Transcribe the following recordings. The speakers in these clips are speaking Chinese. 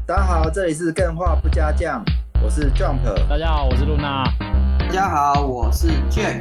大家好，这里是更画不加酱，我是 Jump。 大家好，我是露娜。 大家好，我是 Jack。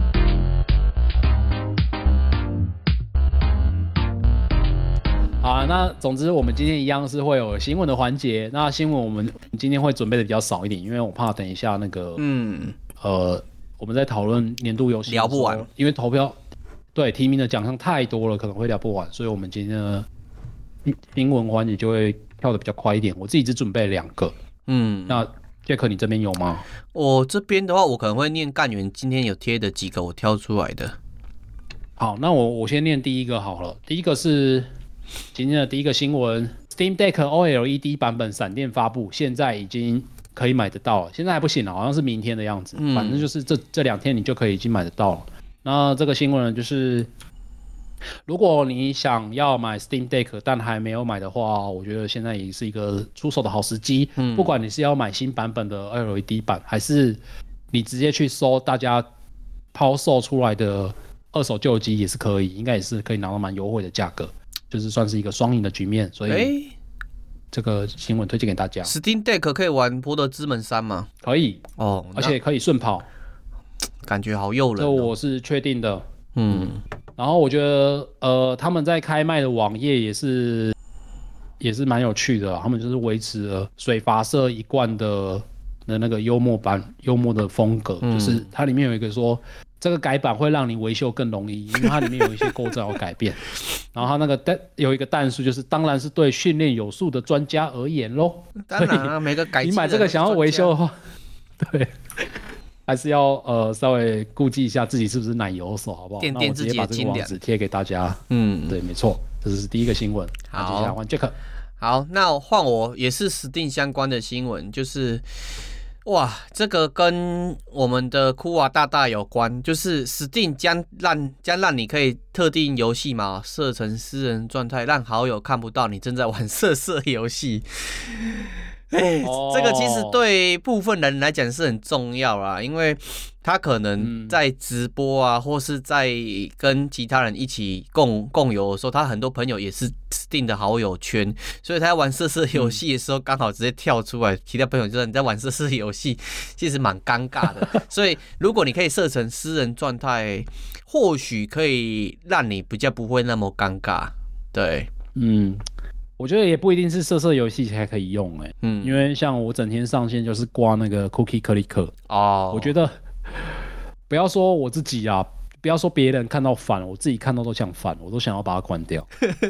好啊，那总之我们今天一样是会有新闻的环节。那新闻我们今天会准备的比较少一点，因为我怕等一下那个我们在讨论年度游戏聊不完， 因为投票对提名的奖项太多了，可能会聊不完，所以我们今天的新闻环节就会跳的比较快一点。我自己只准备2个。那Jack 你这边有吗？ 我这边的话，我可能会念干员今天有贴的几个我挑出来的。 好，那我先念第一个好了。第一个是今天的第一个新闻 ，Steam Deck OLED 版本闪电发布，现在已经可以买得到了。现在还不行了，好像是明天的样子。反正就是这2天你就可以已经买得到了。那这个新闻呢，就是如果你想要买 Steam Deck 但还没有买的话，我觉得现在也是一个出手的好时机。不管你是要买新版本的 OLED 版，还是你直接去搜大家抛售出来的二手旧机也是可以，应该也是可以拿到蛮优惠的价格，就是算是一个双赢的局面。所以这个新闻推荐给大家。 Steam Deck 可以玩《博德之门3》吗？ 可以哦，而且可以顺跑， 感觉好诱人这我是确定的。然后我觉得他们在开卖的网页也是蛮有趣的，他们就是维持了水发社一贯的那个幽默的风格，就是它里面有一个说这个改版会让你维修更容易，因为它里面有一些构造要改变。然后它那个有一个弹数，就是当然是对训练有素的专家而言咯。 当然啊，每个改你买这个想要维修的话，对。还是要稍微顾忌一下自己是不是奶油手，好不好？ 垫垫自己的斤两。 那我直接把这个网址贴给大家。对，没错，这是第一个新闻。好，接下来换 Jack。 好，那换我也是 Steam 相关的新闻，就是哇，这个跟我们的库瓦大大有关，就是 Steam 将让你可以特定游戏嘛设成私人状态，让好友看不到你正在玩色游戏。这个其实对部分人来讲是很重要啦，因为他可能在直播啊，或是在跟其他人一起共游的时候，他很多朋友也是 Steam 的好友圈，所以他在玩色游戏的时候，刚好直接跳出来，其他朋友就说你在玩色游戏，其实蛮尴尬的。所以如果你可以设成私人状态，或许可以让你比较不会那么尴尬。对， 我觉得也不一定是色游戏才可以用因为像我整天上线就是挂那个 Cookie Clicker 我觉得不要说我自己啊，不要说别人看到烦，我自己看到都想烦，我都想要把它关掉。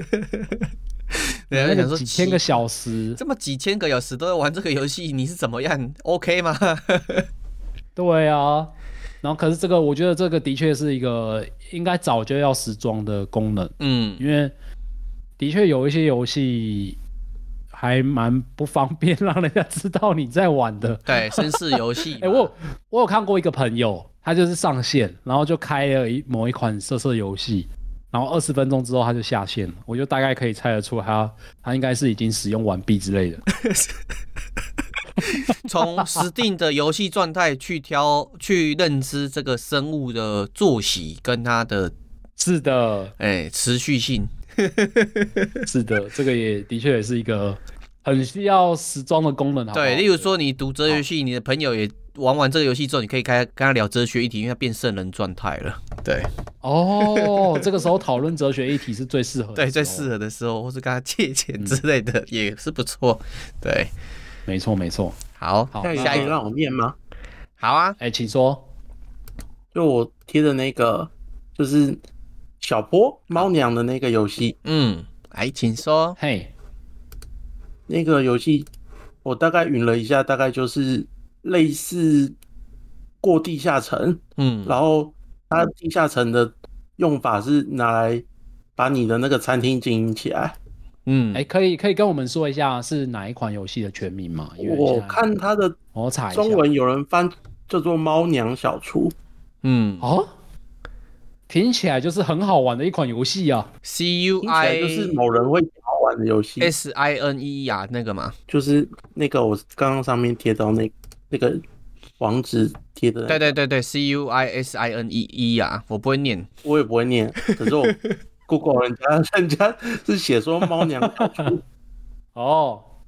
那个几千个小时， 这么几千个小时都在玩这个游戏，你是怎么样 ？OK 吗？ 对啊，然后可是这个，我觉得这个的确是一个应该早就要时装的功能，因为的确有一些游戏还蛮不方便让人家知道你在玩的。对， 绅士游戏。 我有看过一个朋友，他就是上线，然后就开了某一款色游戏，然后20分钟之后他就下线了。我就大概可以猜得出他应该是已经使用完毕之类的。 从Steam的游戏状态去认知这个生物的作息跟它的是的， 持续性。 是的，这个也的确也是一个很需要时装的功能。 对，例如说你读哲学系，你的朋友也玩完这个游戏之后，你可以跟他聊哲学议题，因为他变圣人状态了。对， 这个时候讨论哲学议题是最适合的。 对，最适合的时候，或是跟他借钱之类的，也是不错。对， 没错。 好， 下一个让我念吗？ 好啊， 请说。 就我贴的那个，就是小波猫娘的那个游戏。 请说。 那个游戏我大概云了一下，大概就是类似过地下城，然后它地下城的用法是拿来把你的那个餐厅经营起来。 可以跟我们说一下是哪一款游戏的全名吗？ 我看它的中文有人翻叫做猫娘小厨。 听起来就是很好玩的一款游戏啊。 CUI 就是某人会好玩的游戏。 SINE 啊，那个嘛， 就是那个我刚刚上面贴到那个网址贴的。 对 CUISINE 啊，我不会念， 我也不会念，可是我 Google 人家是写说猫娘小厨。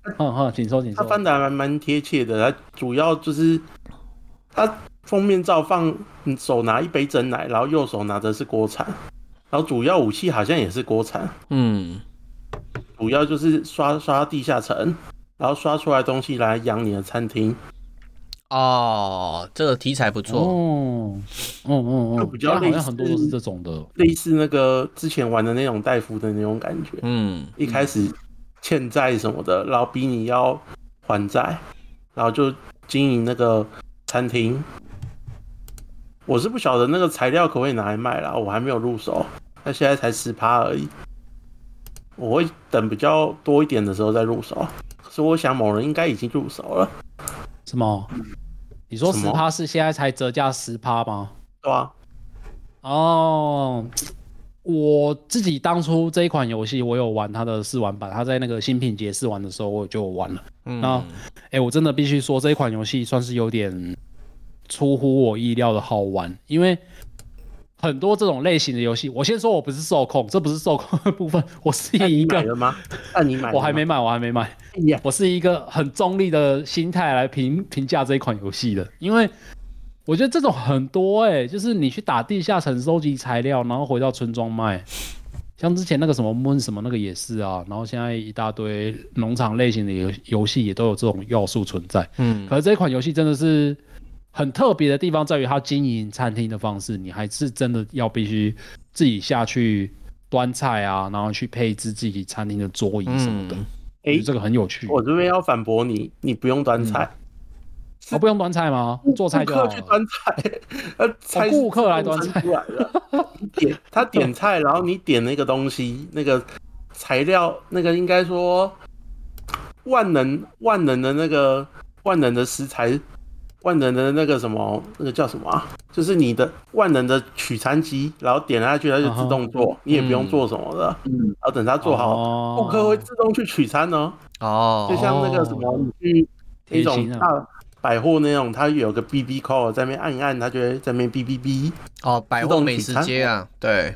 请说。 它翻的还蛮贴切的，它主要就是它封面照放手拿一杯珍奶，然后右手拿的是锅铲，然后主要武器好像也是锅铲，主要就是刷地下层，然后刷出来东西来养你的餐厅。 哦，这个题材不错。 就比较类似， 好像很多都是这种的， 类似那个之前玩的那种戴夫的那种感觉。一开始欠债什么的，然后逼你要还债，然后就经营那个餐厅。我是不晓得那个材料可不可以拿来卖啦，我还没有入手，那现在才10%而已。我会等比较多一点的时候再入手，可是我想某人应该已经入手了。 什么？你说10%是现在才折价10%吗？ 对啊。 哦，我自己当初这一款游戏我有玩它的试玩版，它在那个新品节试玩的时候我就有玩了。我真的必须说这一款游戏算是有点出乎我意料的好玩，因为很多这种类型的游戏，我先说我不是受控，这不是受控的部分，我是一个。 你买了吗？你买了吗？ 我还没买。我是一个很中立的心态来评价这一款游戏的，因为我觉得这种很多就是你去打地下城收集材料，然后回到村庄卖，像之前那个什么 Moon 什么那个也是啊，然后现在一大堆农场类型的游戏也都有这种要素存在。可是这一款游戏真的是很特别的地方在于它经营餐厅的方式，你还是真的要必须自己下去端菜啊，然后去配置自己餐厅的桌椅什么的。我觉得这个很有趣。 我这边要反驳你，你不用端菜。 不用端菜吗？做菜就好了。 顾客去端菜， 顾客来端菜。 他点菜，然后你点那个东西，那个材料，那个应该说万能的那个万能的食材，万能的那个什么，那个叫什么啊？就是你的万能的取餐机，然后点下去它就自动做，你也不用做什么的。然后等它做好，顾客会自动去取餐哦。就像那个什么，你去那种大百货那种，它有个 BB call 在那边按一按，它就会在那边哔哔哔。 百货美食街啊，对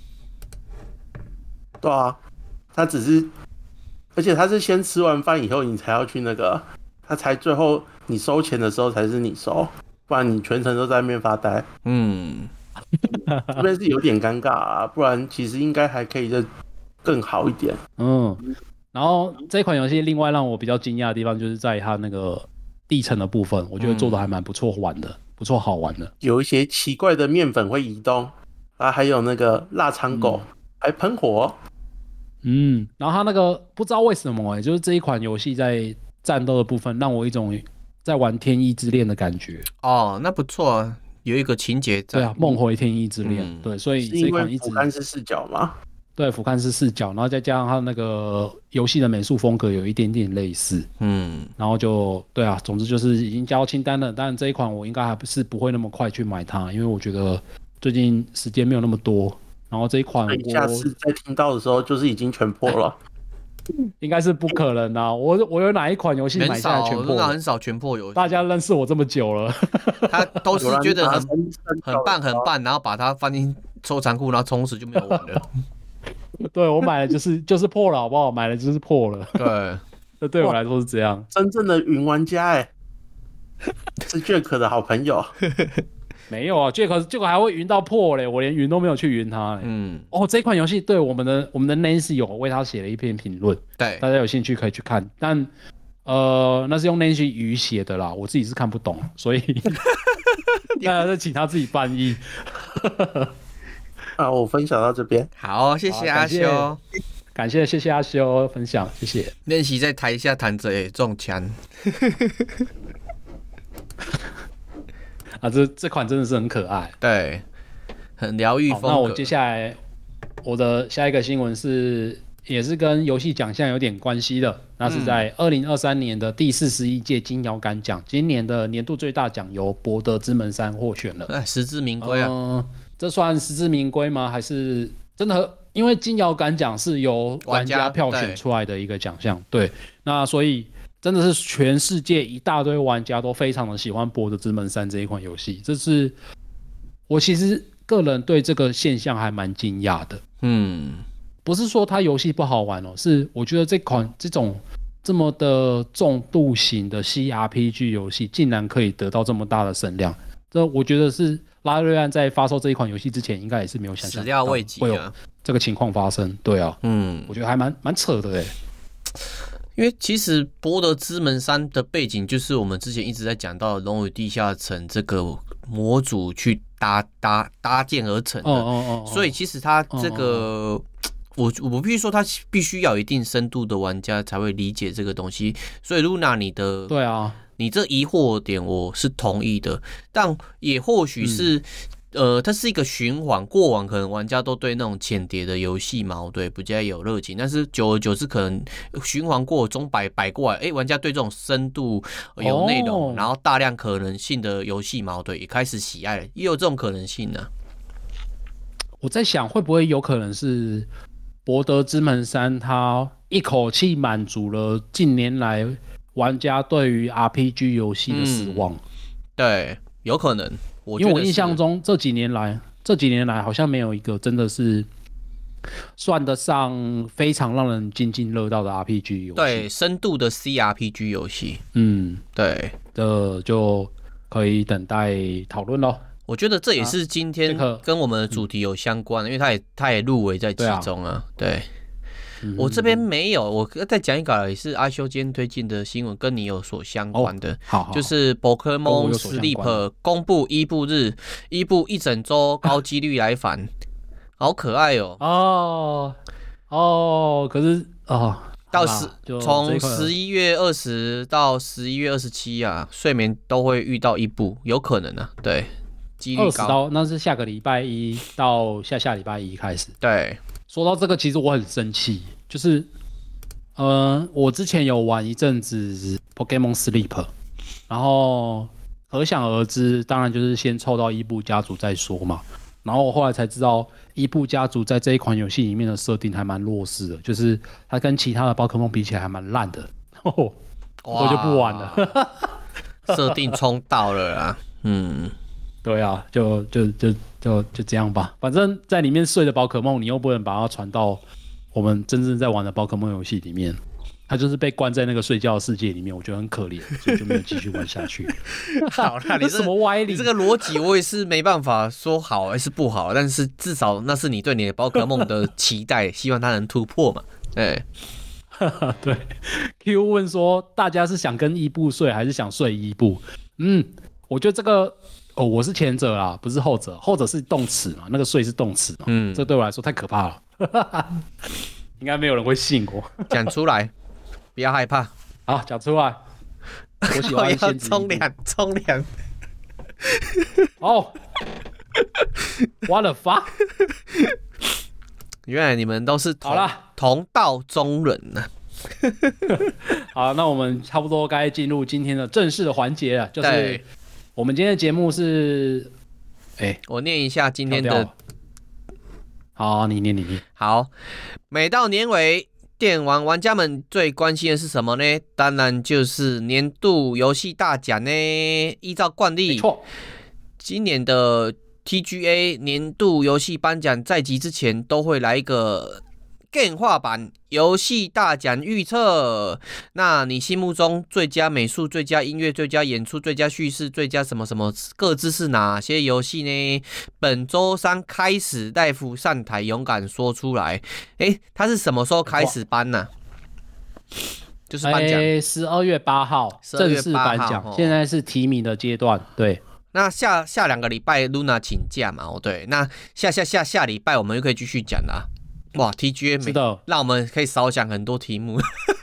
啊，它只是，而且它是先吃完饭以后你才要去那个，它才最后你收钱的时候才是你收，不然你全程都在那边发呆。这边是有点尴尬啊，不然其实应该还可以再更好一点。 然后这款游戏另外让我比较惊讶的地方，就是在它那个地层的部分，我觉得做的还蛮不错玩的，不错好玩的。 有一些奇怪的面粉会移动啊，还有那个腊肠狗还喷火。 然后它那个不知道为什么就是这一款游戏在战斗的部分让我一种在玩天意之恋的感觉。 那不错啊，有一个情节在。 对啊，梦回天意之恋。对，所以这一款一直是因为俯瞰式视角吗？ 对，俯瞰式视角，然后再加上它那个游戏的美术风格有一点点类似，然后就对啊，总之就是已经加到清单了。当然这一款我应该还不是不会那么快去买它，因为我觉得最近时间没有那么多。然后这一款我下次再听到的时候就是已经全破了， 应该是不可能啊！我有哪一款游戏买下来全破？ 很少全破游戏。 大家认识我这么久了， 他都是觉得很棒，然后把它放进收藏库，然后从此就没有玩了。 对，我买了就是破了，好不好？买了就是破了。 对， 这对我来说是这样。 真正的云玩家是 Jack 的好朋友。 没有啊 ，Jack 还会云到破嘞，我连云都没有去云他嘞。这款游戏对我们的 Nancy 有为他写了一篇评论， 对， 大家有兴趣可以去看。但那是用 Nancy 语写的啦，我自己是看不懂，所以大家就请他自己翻译。 我分享到这边， 好，谢谢阿修， 谢谢阿修分享，谢谢。 练习在台下弹着中枪。 这款真的是很可爱， 对，很疗愈风格。 那我接下来我的下一个新闻也是跟游戏奖项有点关系的，那是在2023年的第41届金摇杆奖，今年的年度最大奖由《博德之门3》获选了， 实至名归啊。 这算实至名归吗？还是真的？因为金摇杆奖是由玩家票选出来的一个奖项，对，那所以真的是全世界一大堆玩家都非常的喜欢《博德之门3》这一款游戏，这是我其实个人对这个现象还蛮惊讶的。不是说它游戏不好玩是我觉得这种这么的重度型的 CRPG 游戏，竟然可以得到这么大的声量，这我觉得是拉瑞安在发售这一款游戏之前，应该也是没有想象始料未及会有这个情况发生。对啊，我觉得还蛮扯的哎。 因为其实《博德之门3》的背景就是我们之前一直在讲到的《龙与地下城》这个模组去搭建而成的，所以其实它这个。我必须说，他必须要有一定深度的玩家才会理解这个东西。所以，Luna， 对啊， 你这疑惑点我是同意的，但也或许是，它是一个循环。过往可能玩家都对那种浅碟的游戏嘛，对，比较有热情，但是久而久之，可能循环过中摆过来，玩家对这种深度有内容，然后大量可能性的游戏嘛，对，也开始喜爱了，也有这种可能性呢。 我在想，会不会有可能是？博德之门3，它一口气满足了近年来玩家对于 RPG 游戏的失望。 对，有可能。 因为我印象中这几年来好像没有一个真的是算得上非常让人津津乐道的 RPG 游戏。 对，深度的 CRPG 游戏。对， 这就可以等待讨论咯。 我觉得这也是今天跟我们的主题有相关的，因为它也入围在其中啊。对，我这边没有，我再讲一个也是阿修今天推荐的新闻，跟你有所相关的，就是宝可梦 Sleep 公布伊布日，伊布一整周高几率来返，好可爱哦。 可是到从11月20到11月27啊，睡眠都会遇到伊布，有可能啊，对。 20到那是下个礼拜一到下礼拜一开始。 对， 说到这个，其实我很生气，就是我之前有玩一阵子 Pokemon Sleep， 然后可想而知，当然就是先凑到伊布家族再说嘛。然后我后来才知道，伊布家族在这一款游戏里面的设定还蛮弱势的，就是它跟其他的宝可梦比起来还蛮烂的。我就不玩了。 设定冲到了啦， 对啊，就这样吧。反正在里面睡的宝可梦，你又不能把它传到我们真正在玩的宝可梦游戏里面，它就是被关在那个睡觉的世界里面，我觉得很可怜，所以就没有继续玩下去。 好，那你什么歪理？ 你这个逻辑我也是没办法说好还是不好，但是至少那是你对你的宝可梦的期待，希望它能突破嘛。 对。Q 问说，大家是想跟伊布睡，还是想睡伊布？我觉得这个。我是前者啦，不是后者。后者是动词嘛，那个睡是动词嘛。这对我来说太可怕了，应该没有人会信我。 讲出来，不要害怕。 好，讲出来。我喜欢先冲凉。 what the fuck？ 原来你们都是同道中人呢。 好，那我们差不多该进入今天的正式的环节了，就是。我们今天的节目是， 我念一下今天的。 好，你念。 好，每到年尾，电玩玩家们最关心的是什么呢？当然就是年度游戏大奖呢。依照惯例， 没错， 今年的 TGA 年度游戏颁奖在即之前都会来一个更化版游戏大奖预测。那你心目中最佳美术、最佳音乐、最佳演出、最佳叙事、最佳什么什么各自是哪些游戏呢？本周3开始，戴夫上台勇敢说出来。他是什么时候开始颁呢？就是颁奖 ，12月8号正式颁奖，现在是提名的阶段。对， 那下2个礼拜 Luna 请假嘛？对，那下礼拜我们就可以继续讲啦。哇 ，TGA 是的， 让我们可以少讲很多题目。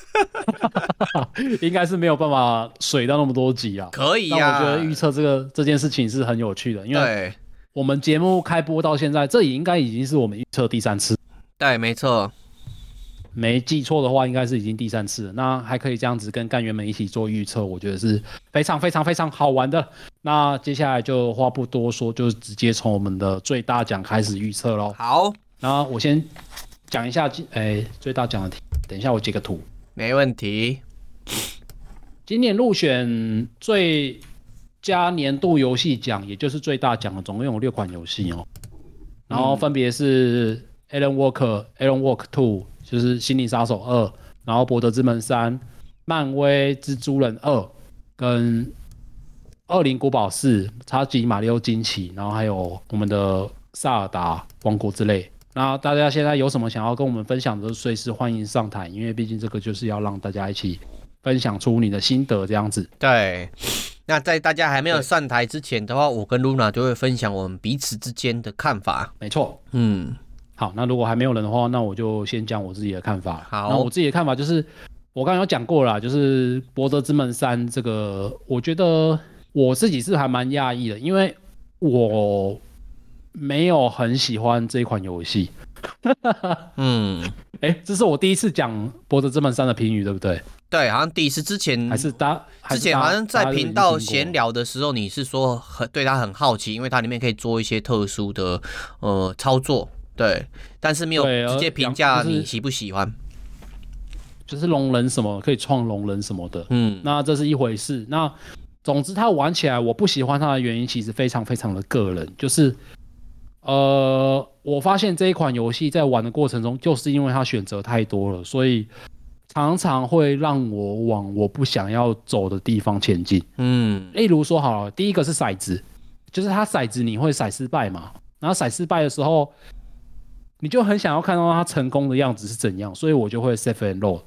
应该是没有办法水到那么多集啊。 可以啊， 但我觉得预测这件事情是很有趣的，因为我们节目开播到现在，这应该已经是我们预测第3次。 对，没错。 没记错的话，应该是已经第3次了。那还可以这样子跟干员们一起做预测，我觉得是非常非常非常好玩的。那接下来就话不多说，就直接从我们的最大奖开始预测咯。 好， 那我先讲一下最大奖的题，等一下我截个图。 没问题。 今年入选最佳年度游戏奖，也就是最大奖的，总共有6款游戏哦。然后分别是 Alan Wake 2，就是《心灵杀手2》，然后《博德之门3》， 漫威蜘蛛人2跟恶灵古堡4、超级马里奥惊奇，然后还有我们的萨尔达王国之泪。那大家现在有什么想要跟我们分享的，随时欢迎上台，因为毕竟这个就是要让大家一起分享出你的心得这样子。 对，那在大家还没有上台之前的话，我跟 Luna 就会分享我们彼此之间的看法。 没错，好，那如果还没有人的话，那我就先讲我自己的看法。 好， 那我自己的看法就是，我刚刚有讲过了啦，就是《博德之门3》这个，我觉得我自己是还蛮讶异的，因为我没有很喜欢这一款游戏。这是我第一次讲《博德之门3》的评语，对不对？ 对，好像第一次之前之前好像在频道闲聊的时候，你是说对它很好奇，因为它里面可以做一些特殊的操作，对，但是没有直接评价你喜不喜欢。 就是龙人什么可以创龙人什么的，那这是一回事。那总之它玩起来我不喜欢它的原因其实非常非常的个人，就是我发现这一款游戏在玩的过程中，就是因为它选择太多了，所以常常会让我往我不想要走的地方前进。例如说好了，第一个是骰子，就是它骰子你会骰失败嘛，然后骰失败的时候，你就很想要看到它成功的样子是怎样，所以我就会 save and roll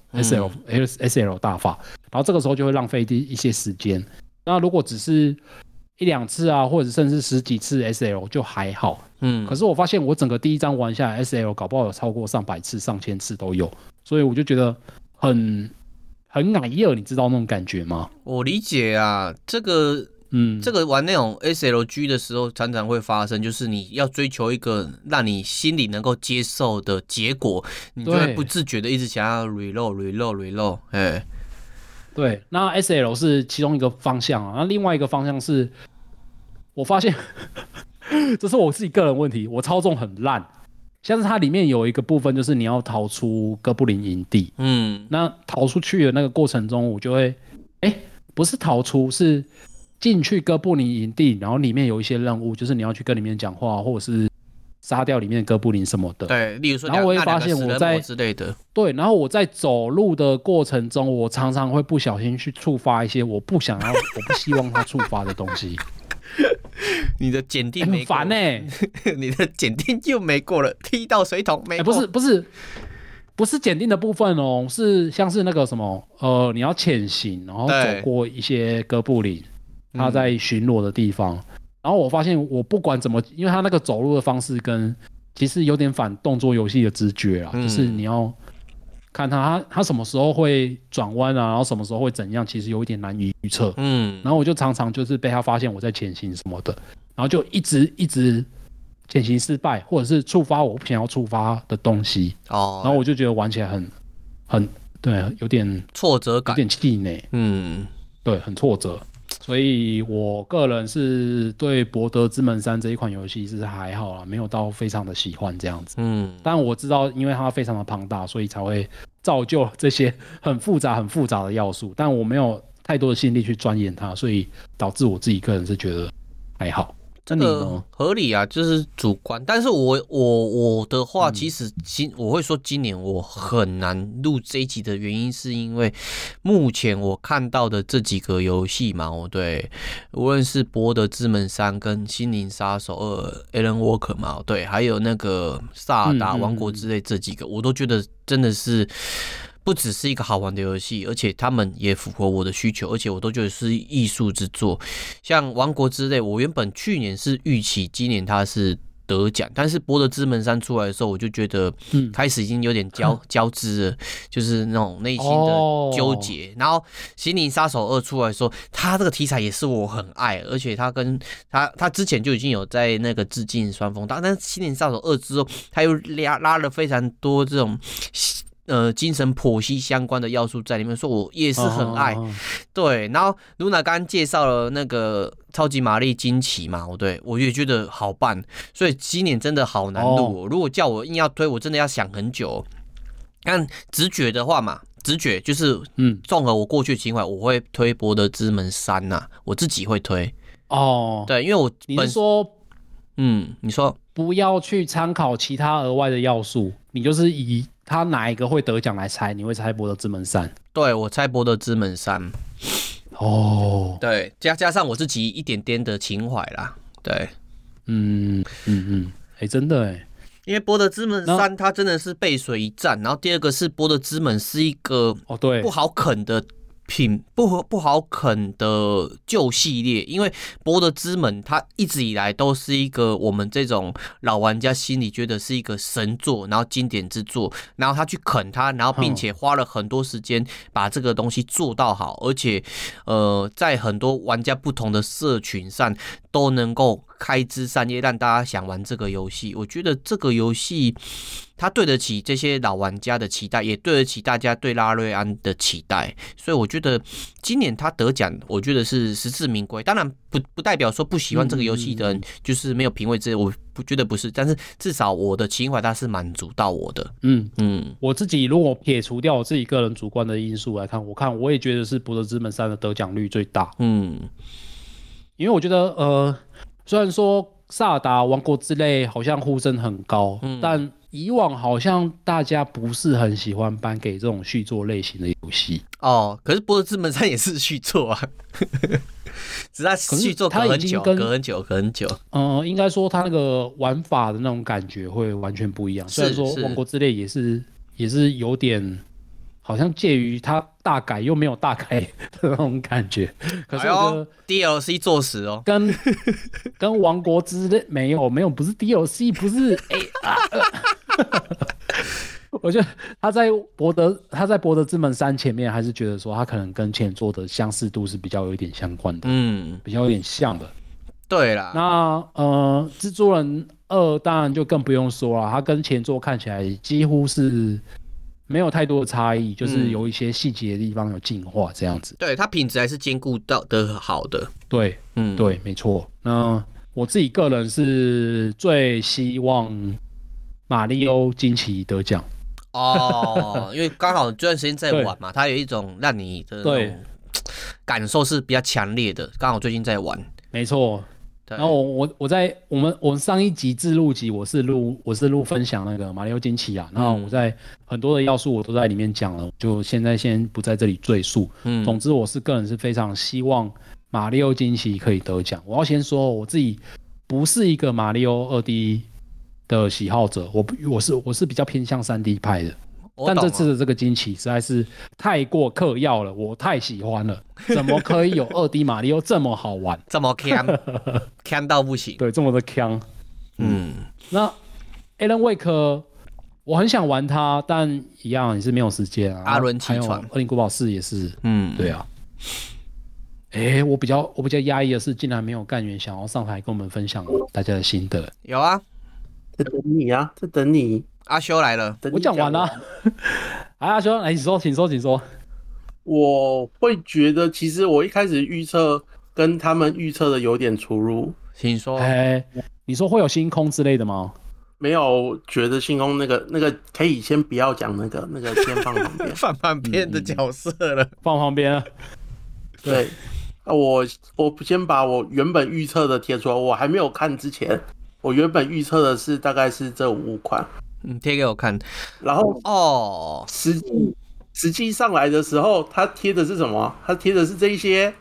SL 大法，然后这个时候就会浪费一些时间。那如果只是一两次啊，或者甚至10几次 SL 就还好。可是我发现我整个第一章玩下来 SL 搞不好有超过上百次、上千次都有，所以我就觉得很奶热，你知道那种感觉吗？ 我理解啊，这个玩那种 SLG 的时候，常常会发生，就是你要追求一个让你心里能够接受的结果，你就会不自觉的一直想要 reload。 对，那 SL 是其中一个方向啊，那另外一个方向是，我发现这是我自己个人问题，我操纵很烂。像是它里面有一个部分，就是你要逃出哥布林营地。那逃出去的那个过程中，我就会，不是逃出，是进去哥布林营地，然后里面有一些任务，就是你要去跟里面讲话，或者是杀掉里面的哥布林什么的。 对，例如说， 然后我也发现我在之类的。 对，然后我在走路的过程中，我常常会不小心去触发一些我不希望它触发的东西。 你的检定没过， 很烦你的检定又没过了，踢到水桶没过。 不是检定的部分哦，是像是那个什么你要潜行，然后走过一些哥布林，他在巡逻的地方。然后我发现我不管怎么，因为他那个走路的方式跟其实有点反动作游戏的直觉啦，就是你要看他什么时候会转弯啊，然后什么时候会怎样，其实有一点难以预测。然后我就常常就是被他发现我在潜行什么的，然后就一直潜行失败，或者是触发我不想要触发的东西。然后我就觉得玩起来很对，有点挫折感， 有点气馁。对，很挫折。所以我个人是对《博德之门3》这一款游戏是还好啦，没有到非常的喜欢这样子。但我知道，因为它非常的庞大，所以才会造就这些很复杂的要素。但我没有太多的心力去钻研它，所以导致我自己个人是觉得还好。 这个合理啊，就是主观。但是我的话，其实我会说今年我很难录这一集的原因，是因为目前我看到的这几个游戏嘛，对，无论是《博德之门3》跟《心灵杀手2》Alan Walker 嘛，对，还有那个《萨尔达王国》之类这几个，我都觉得真的是。不只是一个好玩的游戏，而且他们也符合我的需求，而且我都觉得是艺术之作。像《王国之泪》，我原本去年是预期今年它是得奖，但是《博德之门3》出来的时候，我就觉得开始已经有点交织了，就是那种内心的纠结。然后《心灵杀手2》出来的时候，它这个题材也是我很爱，而且它跟它之前就已经有在那个致敬双峰，但是《心灵杀手2》之后，它又拉了非常多这种。精神剖析相关的要素在里面，说我也是很爱，对。然后露娜刚刚介绍了那个超级玛丽惊奇嘛，对，我也觉得好棒，所以今年真的好难录如果叫我硬要推，我真的要想很久。但直觉的话嘛，直觉就是综合我过去的情怀，我会推《博德之门3》呐，我自己会推对，因为你是说你说不要去参考其他额外的要素，你就是以他哪一个会得奖来猜？你会猜《博德之门3》？ 对，我猜《博德之门3》。 哦， 对，加上我自己一点点的情怀啦。对， 真的哎， 因为《博德之门3》它真的是背水一战，然后第二个是《博德之门》是一个对不好啃的不好啃的旧系列，因为《博德之门》它一直以来都是一个我们这种老玩家心里觉得是一个神作，然后经典之作，然后他去啃它，然后并且花了很多时间把这个东西做到好，而且在很多玩家不同的社群上都能够开枝散叶，让大家想玩这个游戏。我觉得这个游戏它对得起这些老玩家的期待，也对得起大家对拉瑞安的期待，所以我觉得今年他得奖，我觉得是实至名归。当然不代表说不喜欢这个游戏的人就是没有品味之类，我不觉得不是，但是至少我的情怀它是满足到我的。我自己如果撇除掉我自己个人主观的因素来看，我也觉得是《博德之门3》的得奖率最大。因为我觉得虽然说萨尔达王国之泪好像呼声很高，但以往好像大家不是很喜欢颁给这种续作类型的游戏。 可是《博德之门3》也是续作啊，只是它续作隔很久。 应该说它那个玩法的那种感觉会完全不一样。虽然说王国之泪也是有点好像介于它大改又没有大改的那种感觉，可是我觉得 DLC 作死哦， 跟王国之泪没有不是 DLC， 不是我觉得他在博德之门3前面还是觉得说他可能跟前作的相似度是比较有一点相关的，比较有点像的。 对啦， 那蜘蛛人2当然就更不用说了，他跟前作看起来几乎是没有太多的差异，就是有一些细节的地方有进化这样子。 对，它品质还是兼顾到的好的。 对，对，没错。那我自己个人是最希望马里欧惊奇得奖。 因为刚好这段时间在玩嘛，它有一种让你的那种感受是比较强烈的。刚好最近在玩， 没错。然后我们上一集自录集我是录分享那个马里奥惊奇啊，然后我在很多的要素我都在里面讲了，就现在先不在这里赘述。总之我个人是非常希望马里奥惊奇可以得奖。我要先说我自己不是一个马里奥2D 的喜好者，我是比较偏向 3D 派的。但这次的这个惊奇实在是太过嗑药了，我太喜欢了。怎么可以有2D 马里奥这么好玩， 这么强到不行？ 对，这么的强。那 Alan Wake 我很想玩它，但一样也是没有时间啊。 阿伦起床， 恶灵古堡4也是。对啊。我比较压抑的是，竟然没有干员想要上台跟我们分享大家的心得。 有啊， 在等你啊，在等你。 阿修来了， 我讲完了。阿修，来，请说。 我会觉得，其实我一开始预测跟他们预测的有点出入。 请说。 你说会有星空之类的吗？ 没有，觉得星空那个可以先不要讲那个先放旁边， 放旁边的角色了， 放旁边。 对，我先把我原本预测的贴出来，我还没有看之前，我原本预测的是大概是这5款。 贴给我看， 然后实际上来的时候，他贴的是什么？他贴的是这些，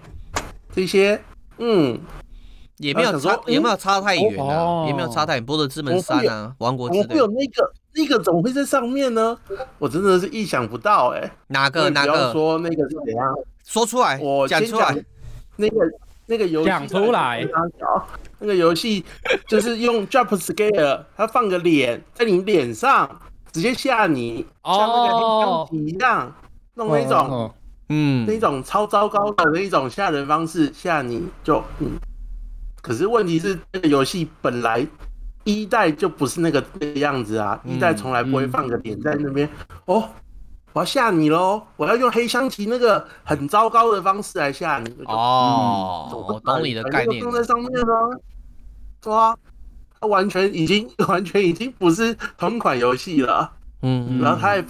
也没有差太远啊，也没有差太远。博德之门3啊，王国之泪， 会有那个怎么会在上面呢？我真的是意想不到哪个？ 不要说那个是怎样， 说出来， 我讲出来。 那个游戏讲出来， 那个游戏就是用 jump scare， 它放个脸在你脸上，直接吓你，像那个黑枪体一样，弄那种那种超糟糕的那种吓人方式吓你就可是问题是这个游戏本来1代就不是那个样子啊，1代从来不会放个脸在那边我要吓你咯，我要用黑箱旗那个很糟糕的方式来吓你。 我懂你的概念。 放在上面呢，对啊，它完全已经不是同款游戏了。然后它还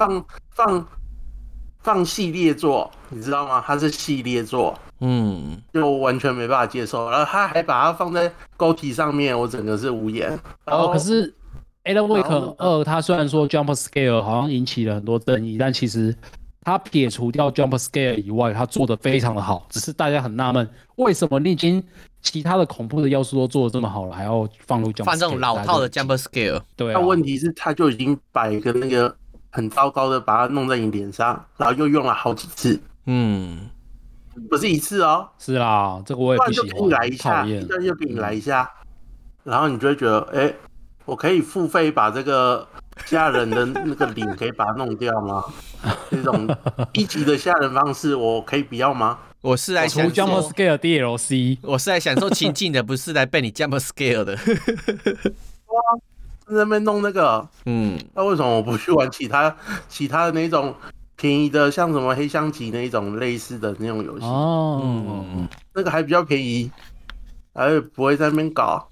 放系列作，你知道吗？它是系列作，就完全没办法接受。然后他还把它放在GOTY上面，我整个是无言。 可是 Alan Wake 2，它虽然说 Jump Scare 好像引起了很多争议，但其实它撇除掉 Jump Scare 以外，它做的非常的好。只是大家很纳闷，为什么你已经其他的恐怖的要素都做的这么好了，还要放入 Jump Scare？ 放这种老套的 Jump Scare。 对啊。 那问题是，他就已经把一个那个很糟糕的把它弄在你脸上，然后又用了好几次。不是一次哦。 是啦，这个我也不喜欢。 就给你来一下，一段就给你来一下，然后你就会觉得，我可以付费把这个吓人的那个脸可以把它弄掉吗？这种一级的吓人方式，我可以不要吗？ 我是来享受 Jump Scare DLC， 我是来享受情境的，不是来被你 Jump Scare 的。 哇，在那边弄那个，那为什么我不去玩其他的那种便宜的，像什么黑箱级那种类似的那种游戏？那个还比较便宜，还不会在那边搞。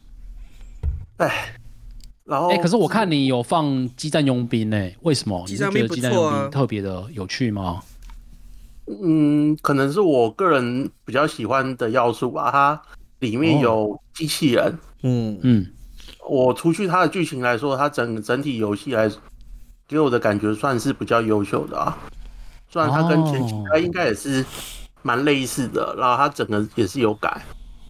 然后可是我看你有放激战佣兵为什么？你是觉得激战佣兵特别的有趣吗？ 可能是我个人比较喜欢的要素吧。它里面有机器人，我除去它的剧情来说，它整体游戏来给我的感觉算是比较优秀的啊。虽然它跟前期它应该也是蛮类似的，然后它整个也是有改。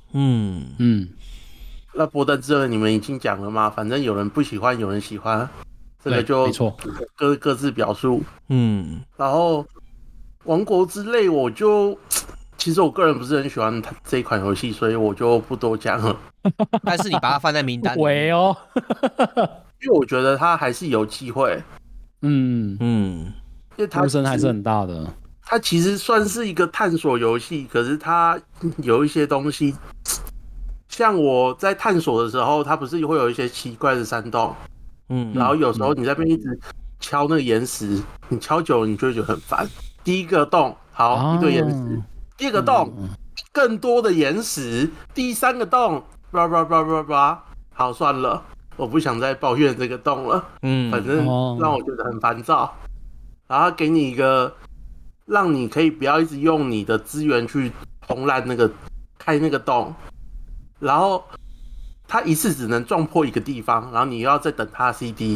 那博德之刃你们已经讲了吗？反正有人不喜欢，有人喜欢，这个就没错， 各自表述。然后王国之泪，其实我个人不是很喜欢这一款游戏，所以我就不多讲了。 但是你把它放在名单里， 喂哦， 因为我觉得它还是有机会。因为它呼声还是很大的。 它其实算是一个探索游戏，可是它有一些东西。像我在探索的时候，它不是会有一些奇怪的山洞，然后有时候你在那边一直敲那个岩石，你敲久了你就会觉得很烦。第一个洞好，一堆岩石；第二个洞更多的岩石；第三个洞，好算了，我不想再抱怨这个洞了。反正让我觉得很烦躁。然后给你一个让你可以不要一直用你的资源去轰烂那个开那个洞。然后他一次只能撞破一个地方，然后你又要再等他 CD，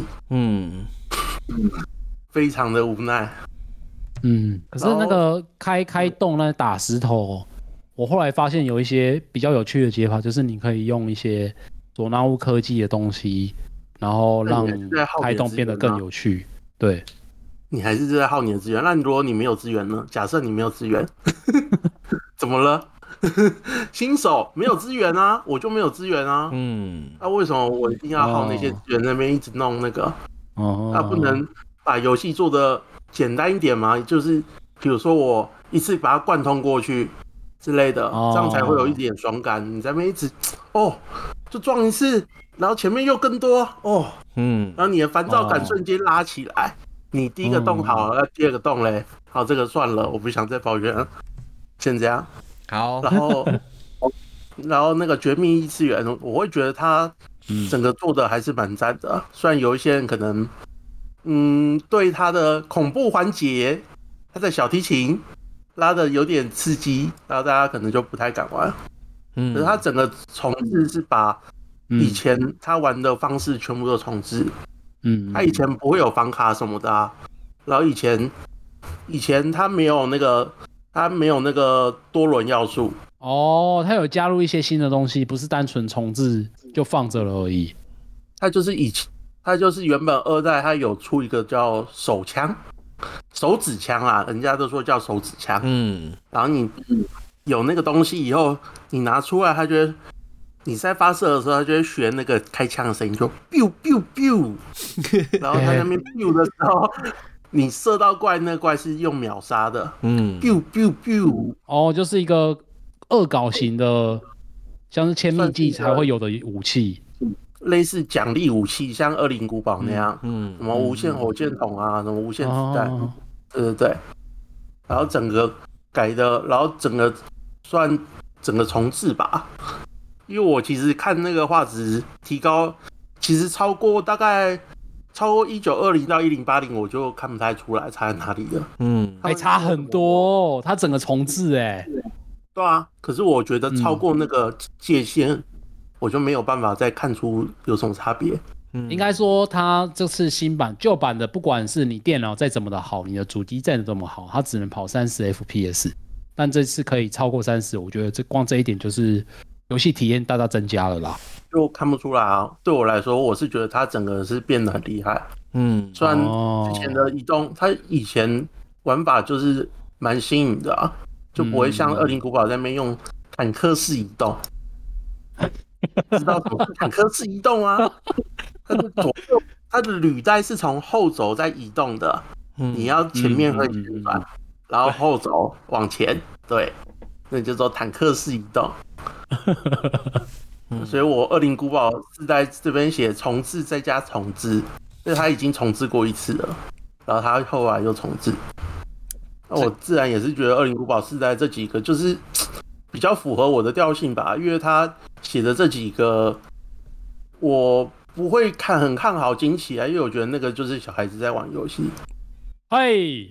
非常的无奈。 可是那个开洞那打石头，我后来发现有一些比较有趣的解法，就是你可以用一些佐纳乌科技的东西，然后让开洞变得更有趣。对， 你还是在耗你的资源。那如果你没有资源呢？假设你没有资源，怎么了？新手没有资源啊，我就没有资源啊。那为什么我一定要耗那些资源那边一直弄那个？那不能把游戏做的简单一点吗？就是比如说我一次把它贯通过去之类的，这样才会有一点爽感。你在那边一直就撞一次，然后前面又更多然后你的烦躁感瞬间拉起来。你第一个洞好了，第二个洞嘞，好，这个算了，我不想再抱怨了，先这样。 好， 然后那个绝命异次元，我会觉得它整个做的还是蛮赞的。虽然有一些人可能，对它的恐怖环节，它的小提琴拉的有点刺激，然后大家可能就不太敢玩。可是它整个重置是把以前他玩的方式全部都重置。他以前不会有房卡什么的啊，然后以前他没有那个多轮要素。 他有加入一些新的东西，不是单纯重置就放着了而已。 他就是原本2代他有出一个叫手指枪啊，人家都说叫手指枪。然后你有那个东西以后，你拿出来，他觉得你在发射的时候，他就会学那个开枪的声音，就 biu biu biu， 然后他在那边 biu 的时候，你射到怪，那个怪是用秒杀的，biu biu biu。 就是一个恶搞型的，像是千密技才会有的武器， 类似奖励武器，像恶灵古堡那样，什么无限火箭筒啊，什么无限子弹，对。然后整个改的，然后整个算整个重置吧。因为我其实看那个画质提高，其实超过1920到1080，我就看不太出来差在哪里了。 还差很多它整个重置对啊，可是我觉得超过那个界限，我就没有办法再看出有什么差别。 应该说它这次新版，旧版的不管是你电脑再怎么的好，你的主机再怎么好，它只能跑30 FPS， 但这次可以超过30，我觉得光这一点就是游戏体验大大增加了啦。 就看不出来啊，对我来说，我是觉得它整个是变得很厉害。虽然之前的移动，它以前玩法就是蛮新颖的啊，就不会像恶灵古堡在那边用坦克式移动。知道什么是坦克式移动啊？它的左右，它的履带是从后轴在移动的，你要前面会旋转，然后后轴往前，对，那就做坦克式移动。所以我恶灵古堡是在这边写重置再加重置，因为它已经重置过一次了，然后它后来又重置。那我自然也是觉得恶灵古堡是在这几个就是比较符合我的调性吧，因为他写的这几个我不会很看好惊奇啊，因为我觉得那个就是小孩子在玩游戏。 嘿，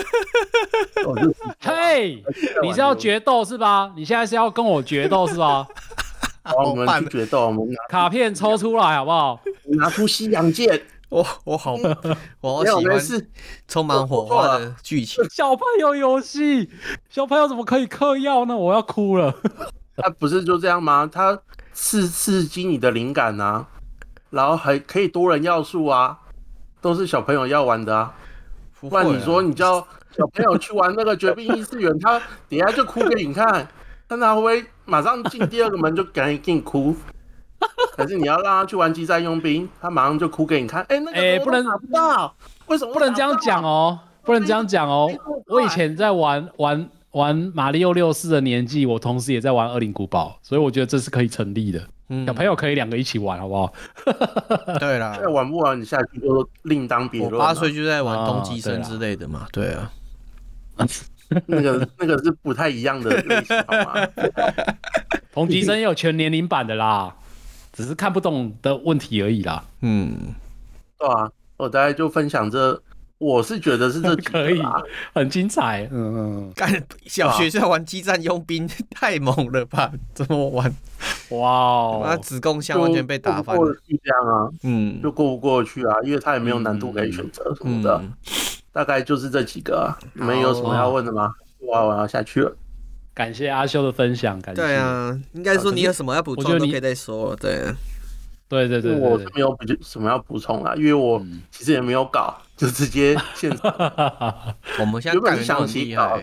嘿，你是要决斗是吧？你现在是要跟我决斗是吧？ 好，我们去决斗，我们卡片抽出来好不好？ 拿出西洋剑。 我好喜欢充满火花的剧情。 小朋友游戏，小朋友怎么可以嗑药呢？我要哭了。 他不是就这样吗？他刺激你的灵感啊，然后还可以多人要素啊，都是小朋友要玩的啊。不然你说你叫小朋友去玩那个绝命异次元，他等一下就哭给你看，看他会不会马上进第二个门就给你哭。可是你要让他去玩激战佣兵，他马上就哭给你看。那个不能打不到，为什么不能这样讲哦？不能这样讲哦！我以前在玩马里奥64的年纪，我同时也在玩恶灵古堡，所以我觉得这是可以成立的。小朋友可以2个一起玩，好不好？ 对啦， 玩不玩下去就另当别论。 我8岁就在玩东极生之类的嘛，对啊。 那个是不太一样的类型，好吗？ 同级生也有全年龄版的啦，只是看不懂的问题而已啦。 对啊，我大概就分享这，我是觉得是这几个可以，很精彩。 干小学在玩激战佣兵太猛了吧？怎么玩？ 哇， 那子贡像完全被打翻了， 这样啊，就过不过去啊？因为他也没有难度可以选择什么的。大概就是这几个啊，你们有什么要问的吗？我要下去了。 感谢阿修的分享，感谢。 对啊，应该说你有什么要补充都可以再说。对， 我是没有什么要补充啦，因为我其实也没有搞，就直接现场。 我们现在干得很厉害。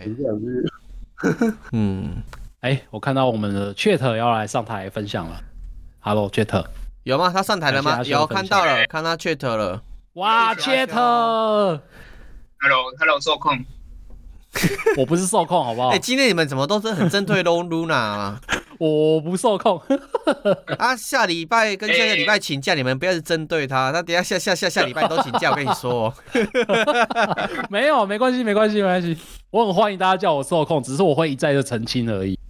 我看到我们的 Chat 要来上台分享了。Hello Chat， 有吗？他上台了吗？有，看到了，看他 Chat 了。 哇 ，Chat。 Hello， 受控。 我不是受控，好不好？ 今天你们怎么都是很针对 Luna 啊？ 我不受控。 下礼拜跟下个礼拜请假，你们不要是针对他。他等下下礼拜都请假，我跟你说。 没有，没关系。我很欢迎大家叫我受控，只是我会一再的澄清而已。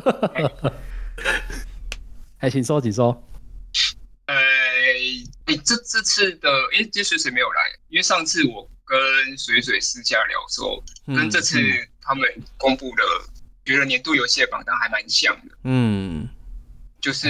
请说。 这次的，这水水没有来，因为上次我跟水水私下聊的时候，跟这次他们公布的觉得年度游戏的榜单还蛮像的。就是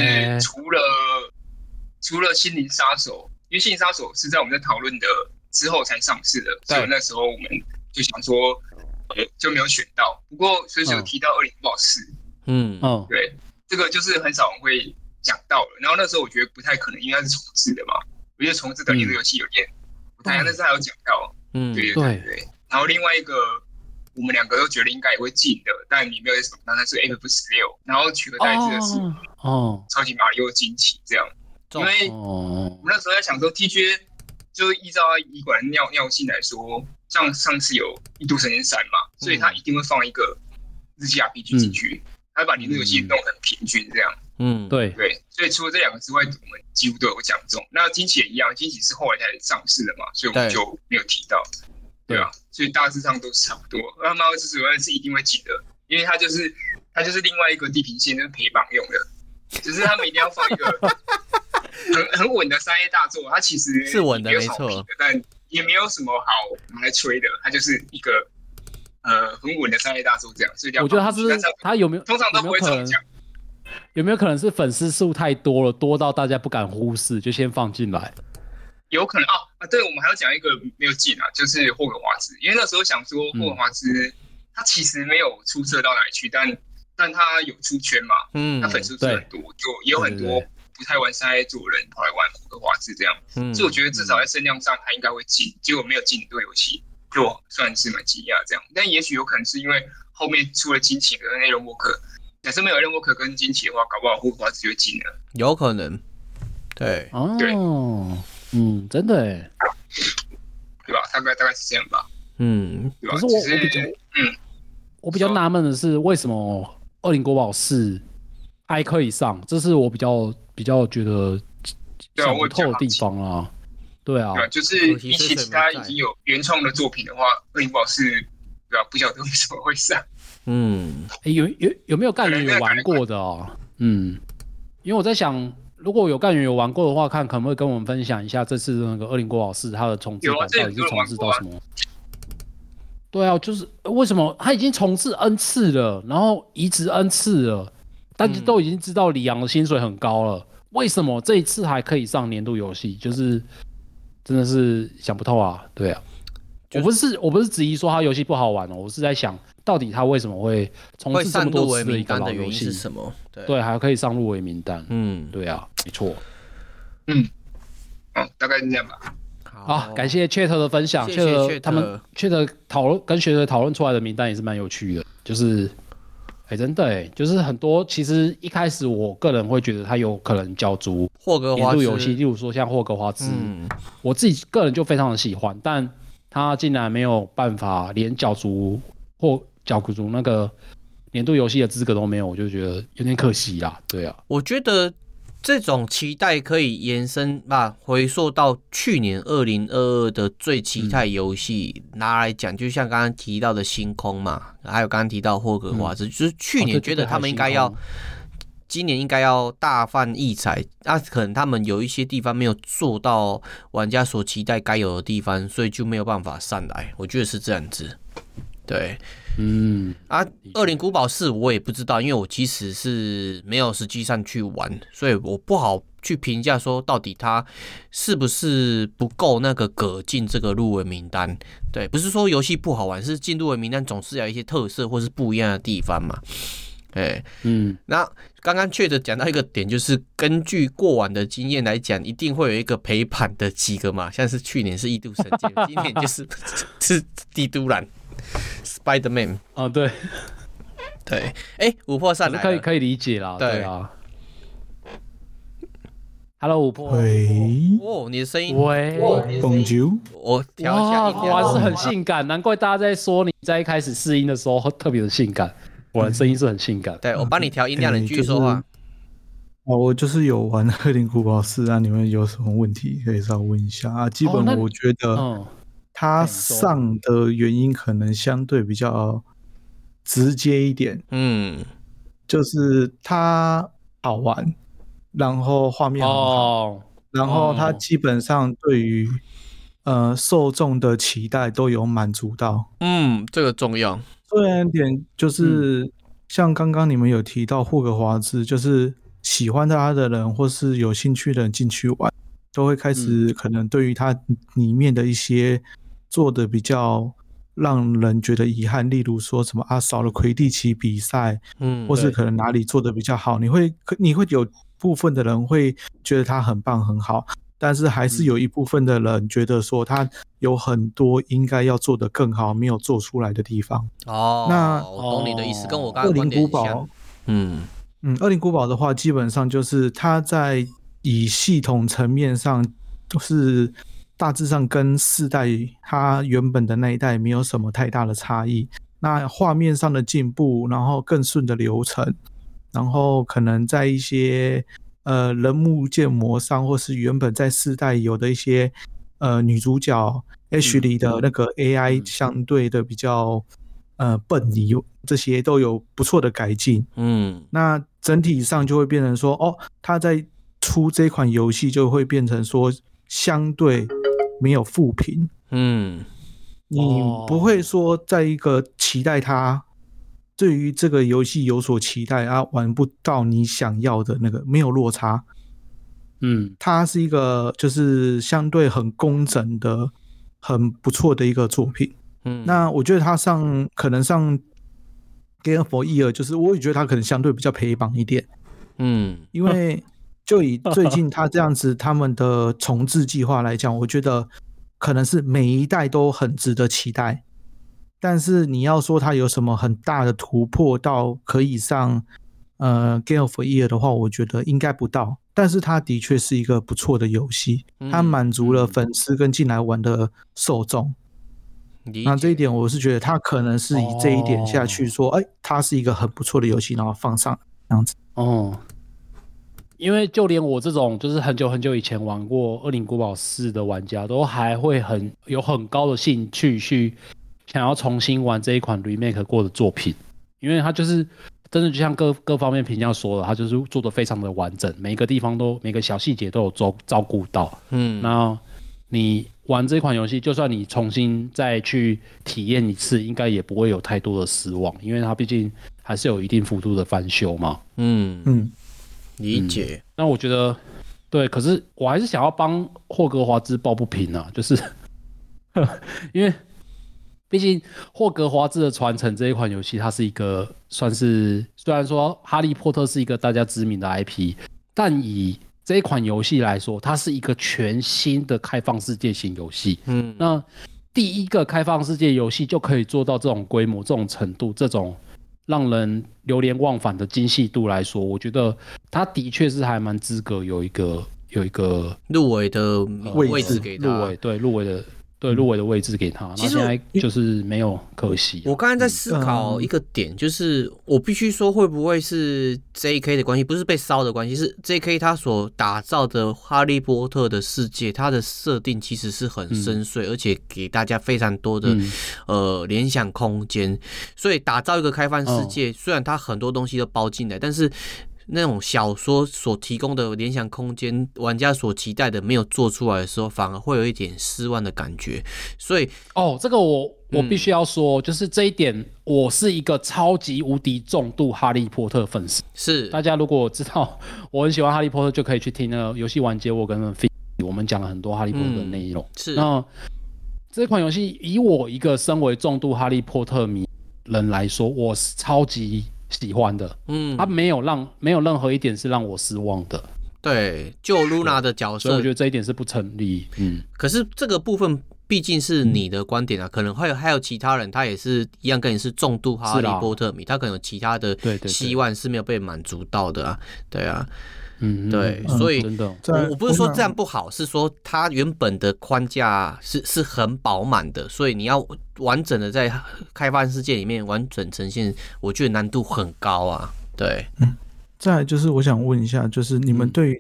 除了心灵杀手，因为心灵杀手是在我们在讨论的之后才上市的，所以那时候我们就想说，就没有选到。不过水水有提到恶灵古堡4，对，这个就是很少人会讲到了。然后那时候我觉得不太可能，因为它是重置的嘛，我觉得重置等于这个游戏有点不太，但是还有讲到，对。然后另外一个，我们2个都觉得应该也会进的，但也没有什么，当然是 F16，然后取而代之的是超级马里奥惊奇这样，因为我们那时候在想说 TGA 就依照一馆尿性来说，像上次有异度神剑3嘛，所以他一定会放一个日系 RPG 进去，他会把你的游戏弄很平均这样。 对， 所以除了这2个之外，我们几乎都有讲中。那惊奇也一样，惊奇是后来才上市的嘛，所以我们就没有提到，对吧？所以大致上都是差不多。那漫威之主是一定会记得，因为它就是另外一个地平线，就是陪绑用的，只是他们一定要放一个很稳的3A 大作，它其实是稳的，没错， 但也没有什么好拿来吹的，它就是一个很稳的3A 大作这样。所以我觉得它有没有通常都不会中奖。 有没有可能是粉丝数太多了，多到大家不敢忽视，就先放进来？ 有可能对，我们还要讲一个没有进啊，就是霍格华兹，因为那时候想说霍格华兹他其实没有出色到哪里去，但他有出圈嘛，他粉丝数很多，就也有很多不太玩3A 做人跑来玩霍格华兹这样，所以我觉得至少在声量上他应该会进，结果没有进这个游戏，就算是蛮惊讶这样，但也许有可能是因为后面出了惊奇的内容沃克，假设没有内容沃克跟惊奇的话，搞不好霍格华兹就进了， 有可能，对， 真的耶， 对吧？大概是这样吧，对吧？ 可是我比较纳闷的是，为什么《恶灵古堡4》还可以上？这是我比较觉得想不透的地方啦。对啊， 就是比起其他已经有原创的作品的话，《恶灵古堡4》对吧？不晓得为什么会上。 有没有干员有玩过的啊？因为我在想，如果有干员有玩过的话，看可不可以跟我们分享一下这次那个《恶灵古堡4》它的重置版到底是重置到什么？对啊，就是为什么他已经重置 N 次了，然后移植 N 次了，但都已经知道里昂的薪水很高了，为什么这一次还可以上年度游戏？就是真的是想不透啊！对啊，我不是质疑说他游戏不好玩哦，我是在想到底他为什么会重置这么多次的一个老游戏是什么？ 对，还可以上入围名单。对啊，没错。 大概是这样吧。 感谢 Chat 的分享， 谢谢他们 Chat 讨论跟学者讨论出来的名单也是蛮有趣的，就是真的就是很多其实一开始我个人会觉得他有可能角逐年度游戏，例如说像霍格华兹，我自己个人就非常的喜欢，但他竟然没有办法连角逐那个年度游戏的资格都没有，我就觉得有点可惜啦。对啊， 我觉得这种期待可以延伸吧，回溯到去年2022的最期待游戏拿来讲，就像刚刚提到的星空嘛，还有刚刚提到霍格华兹，就是去年觉得他们应该要，今年应该要大放异彩，可能他们有一些地方没有做到玩家所期待该有的地方，所以就没有办法上来，我觉得是这样子，对。恶灵古堡4我也不知道，因为我其实是没有实际上去玩，所以我不好去评价说到底它是不是不够那个葛进这个入围名单。对，不是说游戏不好玩，是进入围名单总是有一些特色或是不一样的地方嘛。那刚刚确实讲到一个点，就是根据过往的经验来讲，一定会有一个陪伴的几个嘛，像是去年是异度神剑，今年就是帝都兰。Spider-Man 对，琥珀上来了， 可以理解啦，对啊。Hello， 琥珀， 你的声音， Bonjour， 我调一下音量， 果然是很性感，难怪大家在说你在一开始试音的时候特别的性感，果然声音是很性感。 对，我帮你调音量，你继续说话。 我就是有玩《恶灵古堡4》啊，你们有什么问题可以稍微问一下啊？基本我觉得。它上的原因可能相对比较直接一点，就是它好玩，然后画面很好，然后它基本上对于受众的期待都有满足到， 这个重要。 虽然点就是像刚刚你们有提到霍格华兹，就是喜欢它的人或是有兴趣的人进去玩，都会开始可能对于它里面的一些做的比较让人觉得遗憾，例如说什么少了魁地奇比赛，或是可能哪里做的比较好，你会有部分的人会觉得他很棒很好，但是还是有一部分的人觉得说他有很多应该要做得更好没有做出来的地方。 那我懂你的意思，跟我刚刚观点一样。 恶灵古堡的话，基本上就是它在以系统层面上就是大致上跟4代它原本的那一代没有什么太大的差异，那画面上的进步，然后更顺的流程，然后可能在一些人物建模上，或是原本在4代有的一些女主角 Ashley 的那个 AI 相对的比较笨泥，这些都有不错的改进。那整体上就会变成说他在出这款游戏就会变成说相对没有负评，你不会说在一个期待他对于这个游戏有所期待啊，玩不到你想要的那个，没有落差。 它是一个就是相对很工整的、很不错的一个作品。那我觉得它可能上 Game of Year， 就是我也觉得它可能相对比较陪榜一点。因为就以最近它这样子他们的重置计划来讲，我觉得可能是每一代都很值得期待。但是你要说它有什么很大的突破到可以上Game of Year 的话，我觉得应该不到。但是它的确是一个不错的游戏，它满足了粉丝跟进来玩的受众。那这一点我是觉得它可能是以这一点下去说，它是一个很不错的游戏，然后放上这样子。 因为就连我这种就是很久很久以前玩过《恶灵古堡4》的玩家，都还会有很高的兴趣去想要重新玩这一款 remake 过的作品，因为它就是真的就像各方面评价说的，它就是做得非常的完整，每个地方每个小细节都有照顾到。那你玩这款游戏，就算你重新再去体验一次，应该也不会有太多的失望，因为它毕竟还是有一定幅度的翻修嘛。 理解。 那我觉得对，可是我还是想要帮霍格华兹抱不平啊，就是因为毕竟霍格华兹的传承这一款游戏，它是一个算是虽然说哈利波特是一个大家知名的 IP， 但以这一款游戏来说，它是一个全新的开放世界型游戏。那第一个开放世界游戏就可以做到这种规模、这种程度、这种让人流连忘返的精细度来说，我觉得它的确是还蛮资格有一个入围的位置给他， 入围的位置给他。那现在就是没有，可惜。 我刚才在思考一个点，就是我必须说，会不会是 JK 的关系，不是被烧的关系，是 JK 他所打造的哈利波特的世界，它的设定其实是很深邃，而且给大家非常多的联想空间。所以打造一个开放世界，虽然它很多东西都包进来，但是那种小说所提供的联想空间，玩家所期待的没有做出来的时候，反而会有一点失望的感觉。所以这个我必须要说，就是这一点，我是一个超级无敌重度哈利波特粉丝。 是大家如果知道我很喜欢哈利波特，就可以去听那个游戏玩街我跟我们讲了很多哈利波特的内容。 是那这款游戏，以我一个身为重度哈利波特迷人来说，我是超级喜欢的。它没有任何一点是让我失望的。 对，就 Luna 的角色， 所以我觉得这一点是不成立。 可是这个部分毕竟是你的观点啊，可能还有其他人，他也是一样跟你是重度哈利波特迷，他可能有其他的希望是没有被满足到的啊。对啊。对，所以我不是说这样不好，是说它原本的框架是很饱满的，所以你要完整的在开放世界里面完整呈现，我觉得难度很高啊。对， 再来就是我想问一下，就是你们对于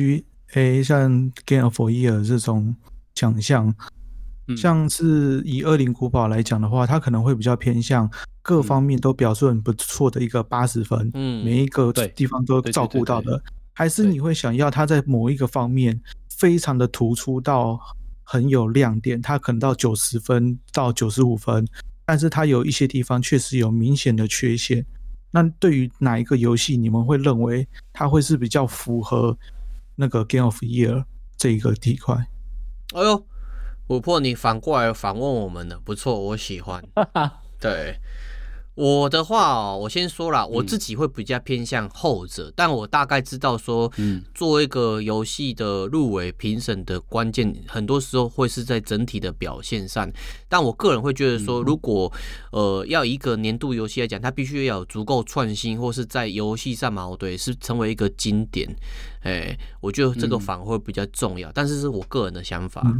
TGA 像 Game of Year 这种奖项，像是以恶灵古堡来讲的话，它可能会比较偏向各方面都表现很不错的一个80分，每一个地方都照顾到的。还是你会想要它在某一个方面非常的突出到很有亮点，它可能到90分到95分，但是它有一些地方确实有明显的缺陷。那对于哪一个游戏你们会认为它会是比较符合那个 Game of Year 这一个地块？ 哎呦，琥珀你反过来反问我们了，不错，我喜欢。对。我的话我先说啦，我自己会比较偏向后者，但我大概知道说，做一个游戏的入围评审的关键，很多时候会是在整体的表现上。但我个人会觉得说，如果要一个年度游戏来讲，它必须要有足够创新，或是在游戏上嘛，对，是成为一个经典。我觉得这个反而会比较重要，但是是我个人的想法。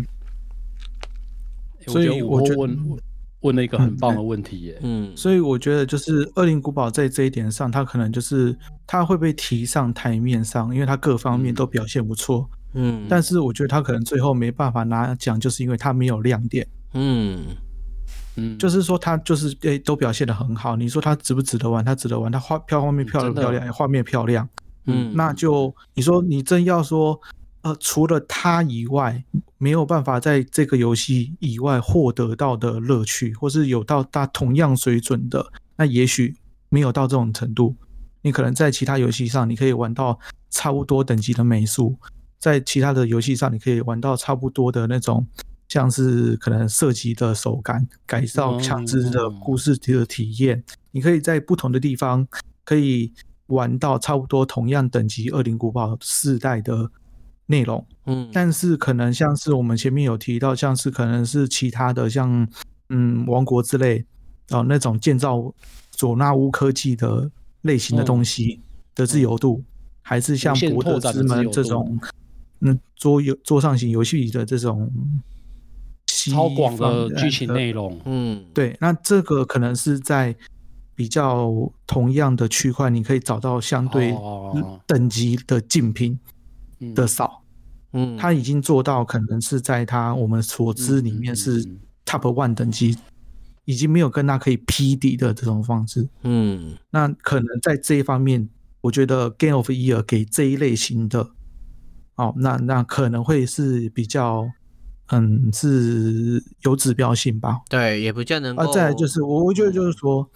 所以我觉得问了一个很棒的问题耶。 所以我觉得就是恶灵古堡在这一点上，它可能就是它会被提上台面上，因为它各方面都表现不错。但是我觉得它可能最后没办法拿奖，就是因为它没有亮点。就是说它就是都表现得很好，你说它值不值得玩？它值得玩，它画面漂亮，画面漂亮。那就你说你真要说。除了它以外，没有办法在这个游戏以外获得到的乐趣，或是有到达同样水准的，那也许没有到这种程度。你可能在其他游戏上，你可以玩到差不多等级的美术， 在其他的游戏上，你可以玩到差不多的那种，像是可能射击的手感、改造枪支的故事的体验，你可以在不同的地方可以玩到差不多同样等级《恶灵古堡》4代的内容。但是可能像是我们前面有提到，像是可能是其他的像王国之类那种建造佐纳乌科技的类型的东西的自由度，还是像博德之门这种桌上型游戏的这种超广的剧情内容。 对，那这个可能是在比较同样的区块，你可以找到相对等级的竞品的少。他已经做到可能是在我们所知里面是 Top 1等级，已经没有跟他可以匹敌的这种方式。那可能在这一方面，我觉得 Game of Year 给这一类型的那可能会是比较是有指标性吧。 对，也比较能够再来就是我觉得就是说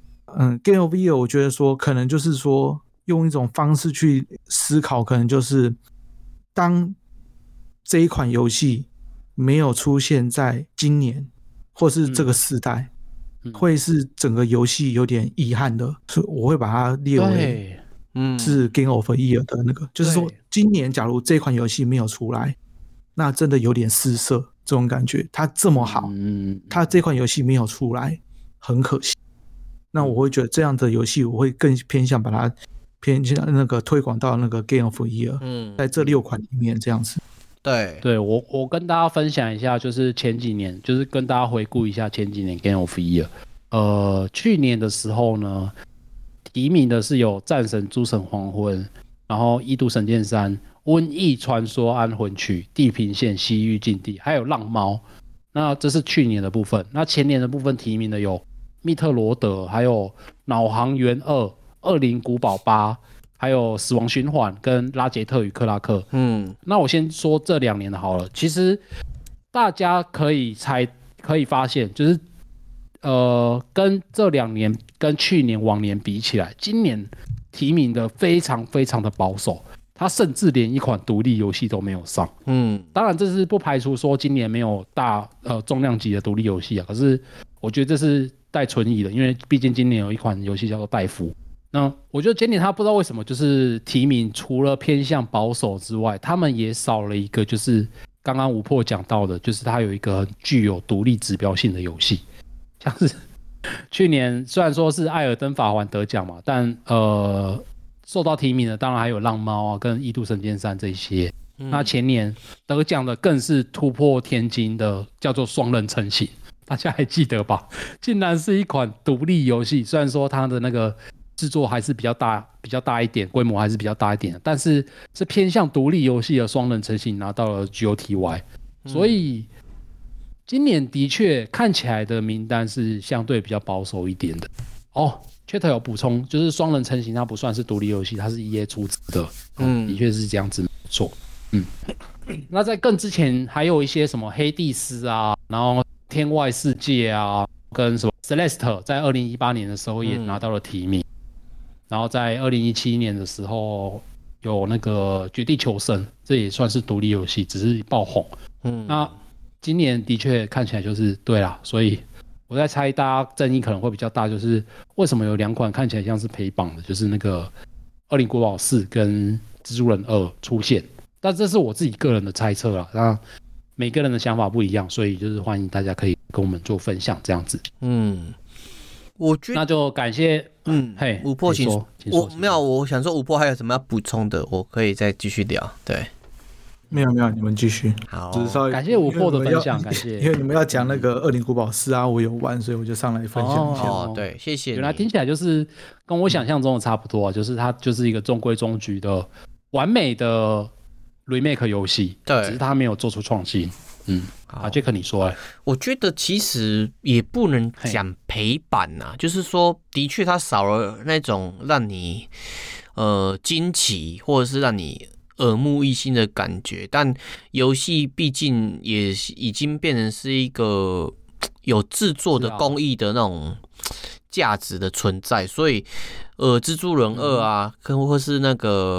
Game of Year 我觉得说可能就是说用一种方式去思考，可能就是当这一款游戏没有出现在今年或是这个世代，会是整个游戏有点遗憾的，所以我会把它列为是 Game of Year 的那个，就是说今年假如这款游戏没有出来，那真的有点失色这种感觉。它这么好，它这款游戏没有出来，很可惜。那我会觉得这样的游戏，我会更偏向把它那个推广到那个 Game of Year，在这6款里面这样子。 对， 我跟大家分享一下，就是前几年，就是跟大家回顾一下前几年 Game of Year。去年的时候呢，提名的是有战神诸神黄昏，然后异度神剑3、瘟疫传说安魂曲、地平线西域禁地，还有浪猫。那这是去年的部分。那前年的部分提名的有密特罗德，还有脑航员2、恶灵古堡8，还有死亡循环跟拉杰特与克拉克。那我先说这2年的好了。其实大家可以发现，就是跟这2年跟去年往年比起来，今年提名的非常非常的保守，他甚至连一款独立游戏都没有上。当然这是不排除说今年没有重量级的独立游戏啊，可是我觉得这是待存疑的，因为毕竟今年有一款游戏叫做戴夫。那我觉得今年他不知道为什么就是提名除了偏向保守之外，他们也少了一个，就是刚刚吴破讲到的，就是他有一个很具有独立指标性的游戏，像是去年虽然说是艾尔登法环得奖嘛，但受到提名的当然还有浪猫啊跟异度神剑3这些。那前年得奖的更是突破天惊的，叫做双人成行，大家还记得吧？竟然是一款独立游戏，虽然说它的那个制作还是比较大一点，规模还是比较大一点，但是是偏向独立游戏的双人成行拿到了 GOTY。所以今年的确看起来的名单是相对比较保守一点的。Chat 有补充，就是双人成行它不算是独立游戏，它是 EA 出资的。的确是这样子，没错。那在更之前还有一些什么黑帝斯啊，然后天外世界啊，跟什么 Celeste 在2018年的时候也拿到了提名。然后在2017年的时候有那个绝地求生，这也算是独立游戏，只是爆红。那今年的确看起来就是对啦，所以我在猜大家争议可能会比较大，就是为什么有2款看起来像是陪榜的，就是那个恶灵古堡4跟蜘蛛人2出现，但这是我自己个人的猜测啦，那每个人的想法不一样，所以就是欢迎大家可以跟我们做分享这样子。 我觉得那就感谢吴破，请说。 没有，我想说吴破还有什么要补充的，我可以再继续聊。对， 没有，你们继续。 好， 只是稍微感谢吴破的分享，感谢。 因为你们要讲那个恶灵古堡4啊，我有玩，所以我就上来分享一下。 对，谢谢你。 原来听起来就是跟我想象中的差不多，就是它就是一个中规中矩的完美的 remake 游戏， 对， 只是它没有做出创新。好，Jack 你说。 我觉得其实也不能讲陪版啊，就是说的确它少了那种让你惊奇或者是让你耳目一新的感觉，但游戏毕竟也已经变成是一个有制作的工艺的那种价值的存在，所以蜘蛛人2啊，或是那个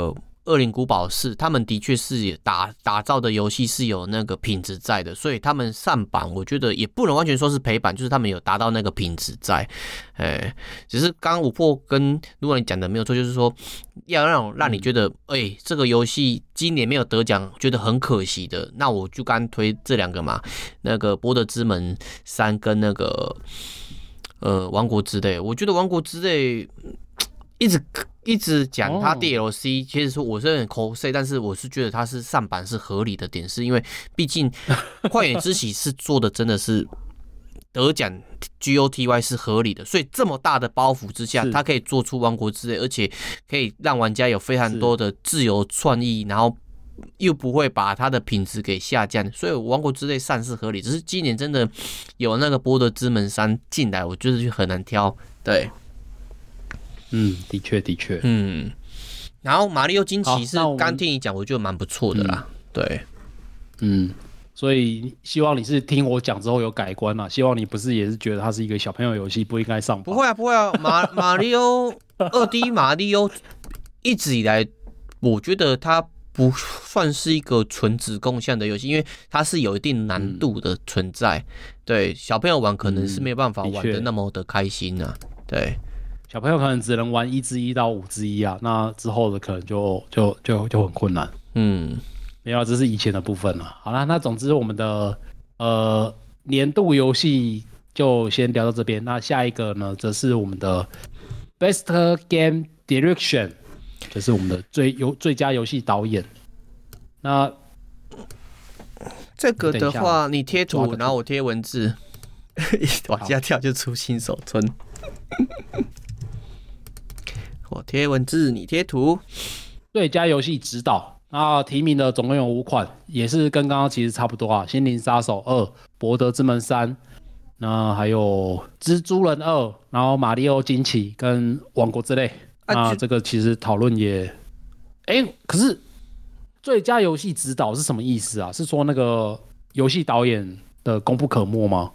恶灵古堡4，他们的确是打造的游戏是有那个品质在的，所以他们上版我觉得也不能完全说是赔版，就是他们有达到那个品质在。只是刚刚五破跟如果你讲的没有错，就是说要让你觉得这个游戏今年没有得奖，觉得很可惜的，那我就刚推这2个嘛，那个《博德之门3》跟那个王国之泪。我觉得王国之泪一直讲它 DLC，其实说我是很口水，但是我是觉得它是上版是合理的点，是因为毕竟旷野之息是做的真的是得奖 GOTY 是合理的，所以这么大的包袱之下，它可以做出王国之泪，而且可以让玩家有非常多的自由创意，然后又不会把它的品质给下降，所以王国之泪上是合理。只是今年真的有那个博德之门3进来，我觉得就很难挑。对。 的确， 然后马里奥惊奇是刚听你讲，我觉得蛮不错的啦，对， 所以希望你是听我讲之后有改观啦，希望你不是也是觉得它是一个小朋友游戏，不应该上榜。 不会啊，马里奥2D 马里奥一直以来，我觉得它不算是一个纯子共享的游戏，因为它是有一定难度的存在，对，小朋友玩可能是没有办法玩的那么的开心啊，对。 小朋友可能只能玩1/1到5/1啊，那之后的可能就很困难。没有，这是以前的部分了。好啦，那总之我们的年度游戏就先聊到这边。那下一个呢，则是我们的 Best Game Direction， 就是我们的最佳游戏导演。那这个的话，你贴图，然后我贴文字，往下跳就出新手村。我贴文字，你贴图。 最佳游戏指导，那提名的总共有5款，也是跟刚刚其实差不多啊。心灵杀手2、博德之门3，那还有蜘蛛人2，然后马里奥惊奇跟王国之泪。那这个其实讨论也，可是最佳游戏指导是什么意思啊？是说那个游戏导演的功不可没吗？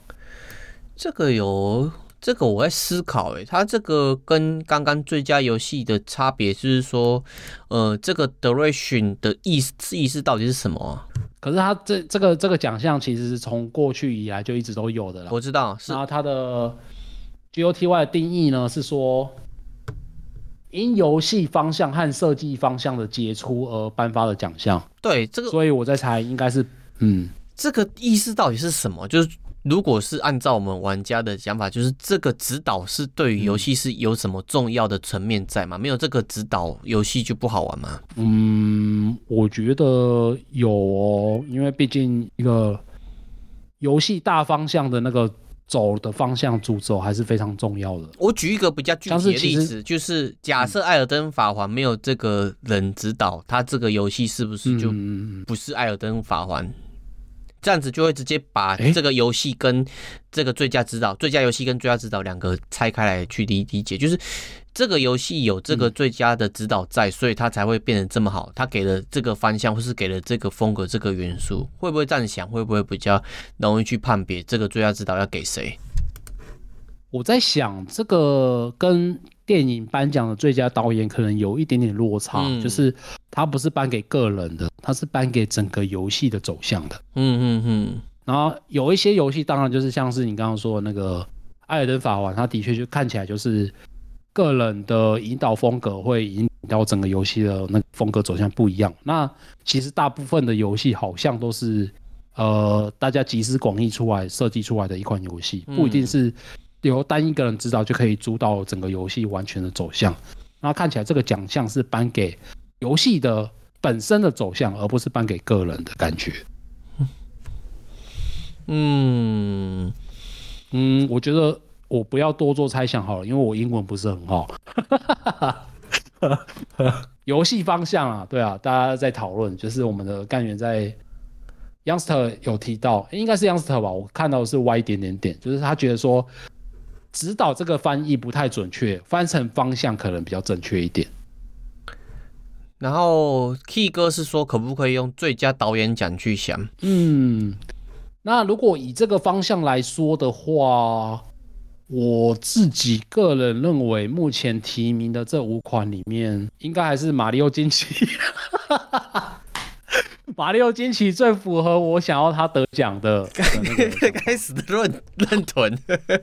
这个我在思考，它这个跟刚刚最佳游戏的差别就是说，这个 direction 的意思到底是什么啊？ 可是它这个奖项其实是从过去以来就一直都有的啦。 我知道， 然后它的 GOTY 的定义呢是说，因游戏方向和设计方向的杰出而颁发的奖项。 对，这个， 所以我在猜应该是， 这个意思到底是什么？就是。如果是按照我们玩家的想法，就是这个指导是对于游戏是有什么重要的层面在吗？没有这个指导，游戏就不好玩吗？ 我觉得有哦，因为毕竟一个游戏大方向的那个走的方向主轴还是非常重要的。 我举一个比较具体的例子，就是假设艾尔登法环没有这个人指导，他这个游戏是不是就不是艾尔登法环？这样子就会直接把这个游戏跟这个最佳游戏跟最佳指导2个拆开来去理解，就是这个游戏有这个最佳的指导在，所以它才会变得这么好。它给了这个方向，或是给了这个风格、这个元素，会不会这样想？会不会比较容易去判别这个最佳指导要给谁？ 我在想，这个跟电影颁奖的最佳导演可能有一点点落差，就是他不是颁给个人的，他是颁给整个游戏的走向的。然后有一些游戏，当然就是像是你刚刚说的那个《艾尔登法环》，它的确就看起来就是个人的引导风格会引导整个游戏的那个风格走向不一样。那其实大部分的游戏好像都是大家集思广益出来设计出来的一款游戏，不一定是由单一个人指导就可以主导整个游戏完全的走向。那看起来这个奖项是颁给游戏的本身的走向，而不是颁给个人的感觉。我觉得我不要多做猜想好了，因为我英文不是很好。游戏方向啊，对啊，大家在讨论，就是我们的干员在 Youngster 有提到，应该是 Youngster 吧，我看到的是 Y 点点点，就是他觉得说指导这个翻译不太准确，翻成方向可能比较正确一点。 然后 Key 哥是说可不可以用最佳导演奖去想？ 那如果以这个方向来说的话，我自己个人认为目前提名的这5款里面，应该还是马里奥惊奇马里奥惊奇最符合我想要他得奖的开始的认屯。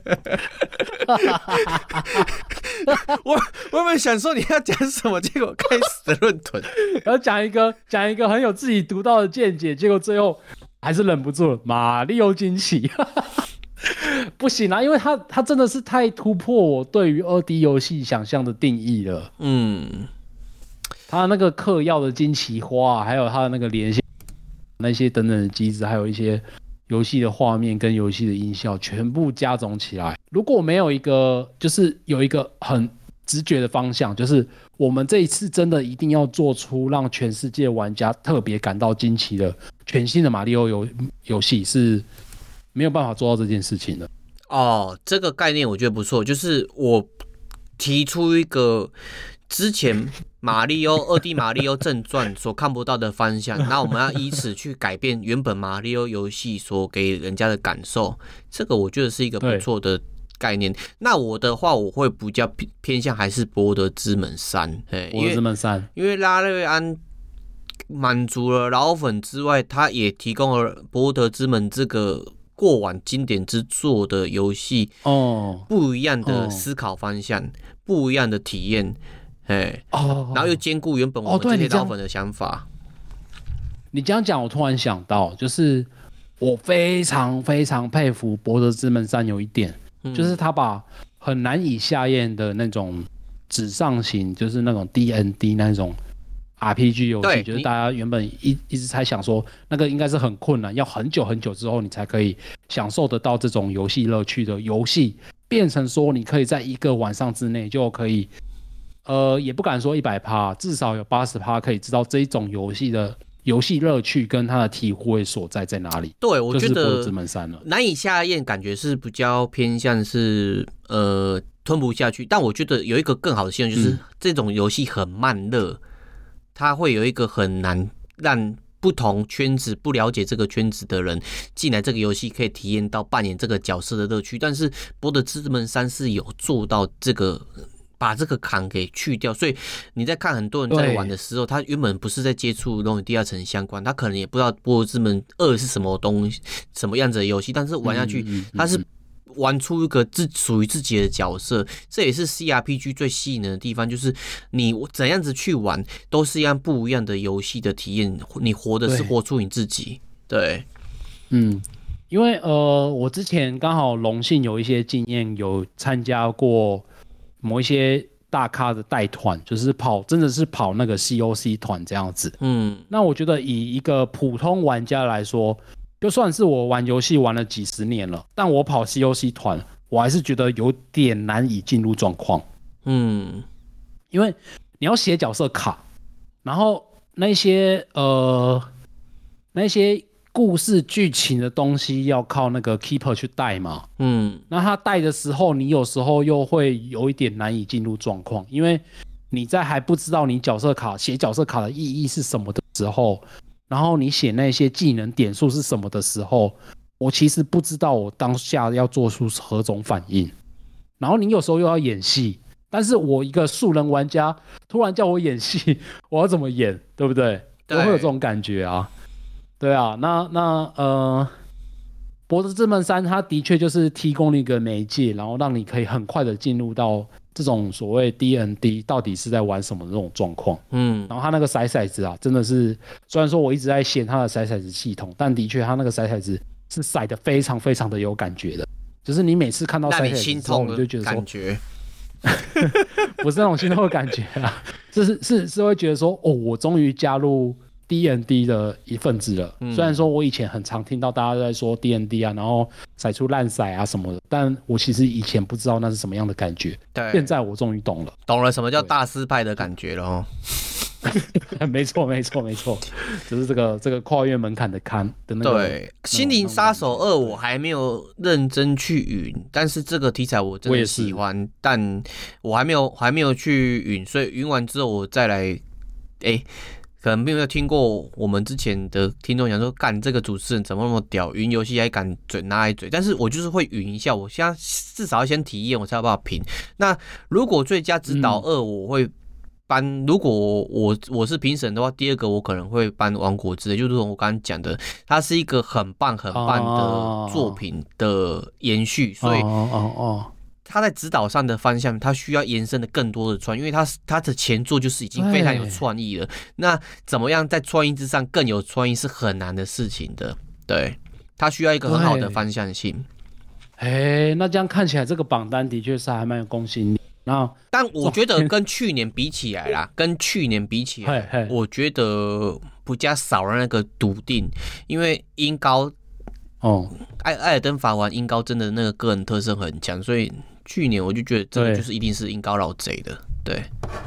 我原本想说你要讲什么，结果开始的认屯， 然后讲一个很有自己独到的见解，结果最后还是忍不住了，马里奥惊奇。不行啊，因为他真的是太突破我对于2D 游戏想象的定义了。他那个嗑药的惊奇花，还有他的那个连线那些等等的机制，还有一些游戏的画面跟游戏的音效，全部加总起来。如果没有一个，就是有一个很直觉的方向，就是我们这一次真的一定要做出让全世界玩家特别感到惊奇的全新的马里奥游戏，是没有办法做到这件事情的。 这个概念我觉得不错，就是我提出一个之前2D 马里奥正传所看不到的方向，那我们要以此去改变原本马里奥游戏所给人家的感受，这个我觉得是一个不错的概念。那我的话，我会比较偏向还是博德之门3， 博德之门3， 因为拉瑞安满足了老粉之外，他也提供了博德之门这个过往经典之作的游戏不一样的思考方向，不一样的体验。然后又兼顾原本我们这些老粉的想法。 你这样讲，我突然想到，就是我非常非常佩服《博德之门3》有一点，就是他把很难以下咽的那种纸上型，就是那种 D&D 那种 RPG 游戏，就是大家原本一直在想说，那个应该是很困难，要很久很久之后你才可以享受得到这种游戏乐趣的游戏，变成说你可以在一个晚上之内就可以。也不敢说100%，至少有80%可以知道这一种游戏的游戏乐趣跟它的体会所在哪里。 对，我觉得难以下咽，感觉是比较偏向是吞不下去。但我觉得有一个更好的现象，就是这种游戏很慢热，它会有一个很难让不同圈子不了解这个圈子的人进来这个游戏，可以体验到扮演这个角色的乐趣。但是《博德之门3》是有做到这个。把这个坎给去掉，所以你在看很多人在玩的时候，他原本不是在接触龙与地下城相关，他可能也不知道《博德之门2》是什么东西、什么样子的游戏，但是玩下去，他是玩出一个属于自己的角色，这也是 CRPG 最吸引人的地方，就是你怎样子去玩，都是一样不一样的游戏的体验，你活的是活出你自己，对， 因为我之前刚好荣幸有一些经验，有参加过。某一些大咖的带团，就是真的是跑那个 COC 团这样子。那我觉得以一个普通玩家来说，就算是我玩游戏玩了几十年了，但我跑 COC 团，我还是觉得有点难以进入状况。因为你要写角色卡，然后那些故事剧情的东西要靠那个 keeper 去带嘛，那他带的时候，你有时候又会有一点难以进入状况，因为你在还不知道你写角色卡的意义是什么的时候，然后你写那些技能点数是什么的时候，我其实不知道我当下要做出何种反应，然后你有时候又要演戏，但是我一个素人玩家突然叫我演戏，我要怎么演，对不对？我会有这种感觉啊。对啊，博德之门3它的确就是提供了一个媒介，然后让你可以很快的进入到这种所谓 D&D 到底是在玩什么的这种状况。然后它那个骰子啊，真的是虽然说我一直在嫌它的骰子系统，但的确它那个骰子是骰的非常非常的有感觉的，就是你每次看到骰子之后，你就觉得说感觉不是那种心痛的感觉啊，是会觉得说我终于加入D&D 的一份子了。虽然说我以前很常听到大家都在说 D&D 啊，然后骰出烂骰啊什么的，但我其实以前不知道那是什么样的感觉。对，现在我终于懂了什么叫大师派的感觉了哦。 没错，就是这个跨越门槛的坎的那个。 对，心灵杀手2我还没有认真去云，但是这个题材我真的喜欢，但我还没有去云，所以云完之后我再来可能没有听过我们之前的听众讲说，干这个主持人怎么那么屌，云游戏还敢拿来嘴，但是我就是会云一下，我现在至少要先体验，我才有办法评。那如果最佳指导2，我会颁，如果我是评审的话，第二个我可能会颁王国之泪，就是我刚刚讲的，它是一个很棒很棒的作品的延续，所以他在指导上的方向，他需要延伸的更多的创意，因为他的前作就是已经非常有创意了。那怎么样在创意之上更有创意是很难的事情的，对，他需要一个很好的方向性。 那这样看起来这个榜单的确是还蛮有公信力。 但我觉得跟去年比起来啦，我觉得比较少了那个笃定，因为音高艾尔登法环音高真的那个个人特色很强，所以去年我就觉得这个就是一定是音高老贼的，对，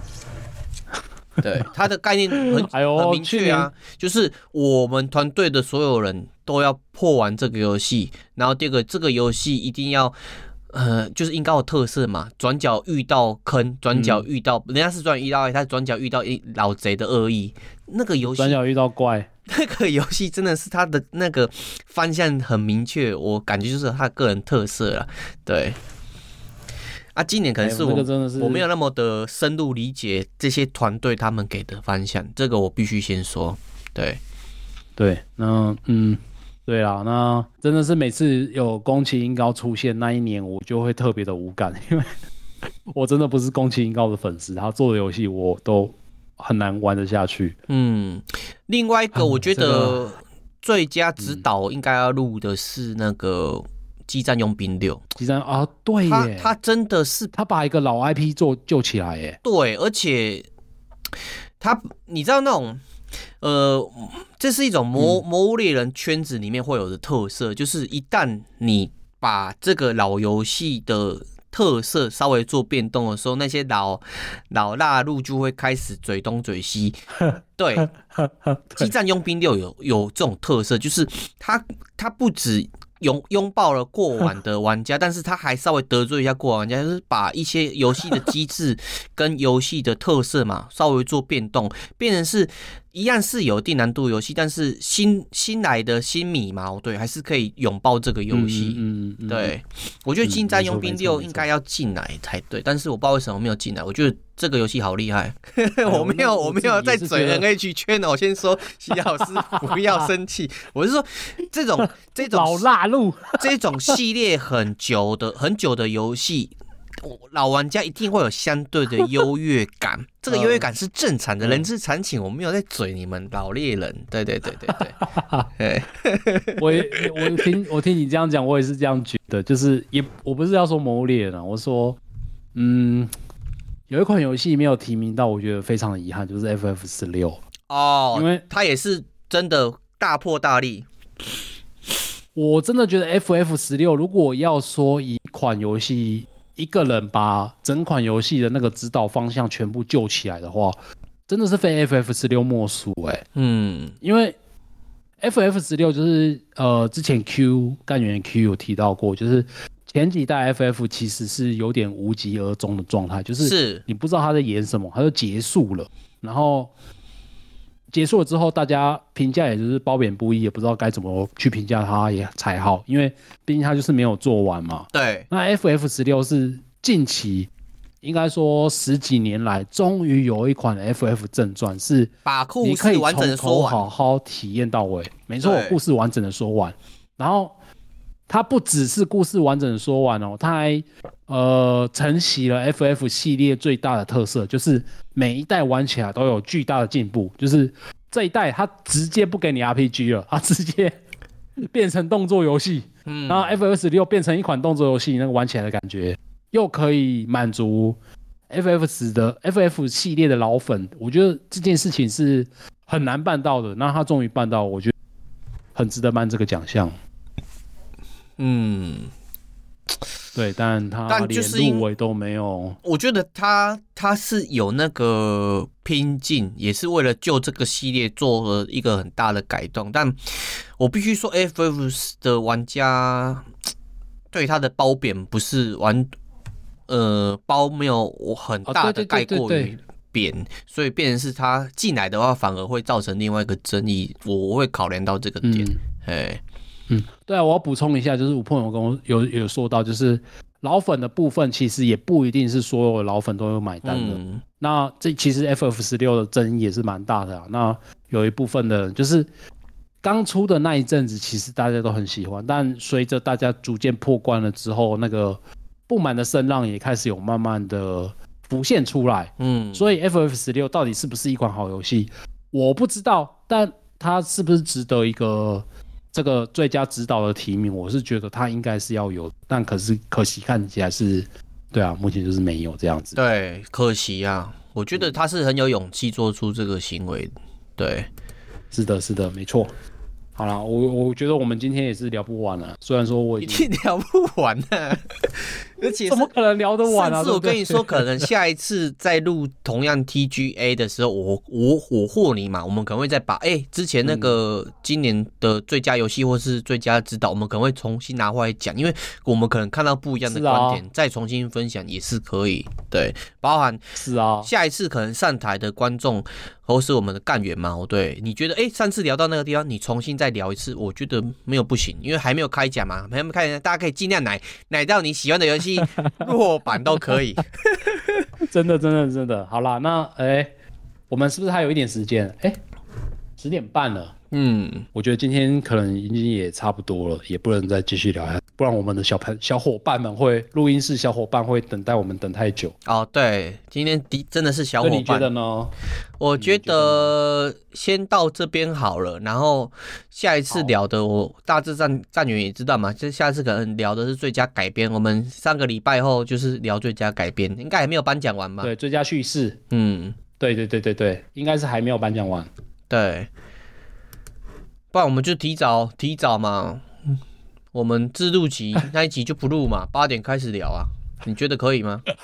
对，他的概念很明确啊，就是我们团队的所有人都要破完这个游戏，然后第二个这个游戏一定要就是音高的特色嘛，转角遇到坑，转角遇到人家是转角遇到爱，他转角遇到老贼的恶意，那个游戏转角遇到怪。 那个游戏真的是他的那个方向很明确，我感觉就是他个人特色啦。对，今年可能是我没有那么的深入理解这些团队他们给的方向，这个我必须先说。对， 那对啦，那真的是每次有宫崎英高出现那一年，我就会特别的无感，因为我真的不是宫崎英高的粉丝，他做的游戏我都很难玩得下去。 另外一个我觉得最佳指导应该要录的是那个激战佣兵6。 激战对耶， 他真的是他把一个老 IP 救起来耶。 对，而且你知道那种这是一种魔物猎人圈子里面会有的特色，就是一旦你把这个老游戏的特色稍微做变动的时候，那些老腊肉就会开始嘴东嘴西。对，激战佣兵6有这种特色，就是他不止拥抱了过往的玩家，但是他还稍微得罪一下过往玩家，就是把一些游戏的机制跟游戏的特色嘛稍微做变动，变成是一样是有一定难度游戏，但是新来的新米嘛，对，还是可以拥抱这个游戏。对，我觉得激战佣兵6应该要进来才对，但是我不知道为什么没有进来，我觉得这个游戏好厉害。我没有在嘴 NH 圈，我先说西老师不要生气，我是说这种老腊肉这种系列很久的游戏，老玩家一定会有相对的优越感，这个优越感是正常的，人之常情，我没有在嘴你们老猎人。对。 我听你这样讲，我也是这样觉得，就是我不是要说魔物猎人啊，我说有一款游戏没有提名到，我觉得非常的遗憾，就是 FF16。因为它也是真的大破大立。 我真的觉得 FF16 如果要说一款游戏一个人把整款游戏的那个指导方向全部救起来的话，真的是非 FF16 莫属因为 FF16 就是之前干员 Q 有提到过，就是前几代 FF 其实是有点无疾而终的状态，就是你不知道他在演什么，他就结束了，然后结束了之后，大家评价也就是褒贬不一，也不知道该怎么去评价它也才好，因为毕竟它就是没有做完嘛。 对。 那 FF16 是近期应该说10几年来，终于有一款 FF 正传是把故事完整的说完， 好好体验到尾。没错，故事完整的说完，然后它不只是故事完整的说完哦，它还承袭了 FF 系列最大的特色，就是每一代玩起来都有巨大的进步。就是这一代它直接不给你 RPG 了，它直接变成动作游戏，然后 FF16 变成一款动作游戏，那个玩起来的感觉又可以满足 FF 系列的老粉。我觉得这件事情是很难办到的，那他终于办到，我觉得很值得颁这个奖项。对，但他连入围都没有。 我觉得他是有那个拼劲，也是为了救这个系列做了一个很大的改动。但我必须说 ，FF 的玩家对他的褒贬不是褒没有很大的盖过于贬，所以变成是他进来的话，反而会造成另外一个争议。我会考量到这个点， 对啊，我要补充一下，就是吴碰有跟我有说到，就是老粉的部分其实也不一定是所有老粉都有买单的。那这其实 FF16 的争议也是蛮大的啊。那有一部分的人就是刚出的那一阵子，其实大家都很喜欢，但随着大家逐渐破关了之后，那个不满的声浪也开始有慢慢的浮现出来。所以 FF16 到底是不是一款好游戏，我不知道，但它是不是值得一个这个最佳指导的提名，我是觉得它应该是要有，但可惜看起来是，对啊，目前就是没有这样子。 对，可惜啊，我觉得他是很有勇气做出这个行为。对， 是的，没错。好啦，我觉得我们今天也是聊不完了，虽然说我一定聊不完啊，而且怎么可能聊得完啊？ 甚至我跟你说，可能下一次再录同样 TGA 的时候，我或你嘛，我们可能会再把之前那个今年的最佳游戏或是最佳指导，我们可能会重新拿回来讲，因为我们可能看到不一样的观点，再重新分享也是可以。对，包含下一次可能上台的观众或是我们的干员嘛，对，你觉得上次聊到那个地方，你重新再聊一次，我觉得没有不行，因为还没有开奖嘛，还没有开奖，大家可以尽量奶到你喜欢的游戏弱版都可以。 真的，好啦，那我们是不是还有一点时间？10点半了。我觉得今天可能已经也差不多了，也不能再继续聊下去，不然我们的小伙伴们录音室小伙伴会等待我们等太久。 对，今天真的是小伙伴。 你觉得呢？ 我觉得先到这边好了，然后下一次聊的我大致战员也知道嘛，就下一次可能聊的是最佳改编，我们3个礼拜后就是聊最佳改编，应该还没有颁奖完吧？ 对，最佳叙事，对，应该是还没有颁奖完。 对。不然我们就提早嘛，我们自录集那一集就不录嘛，8点开始聊啊，你觉得可以吗？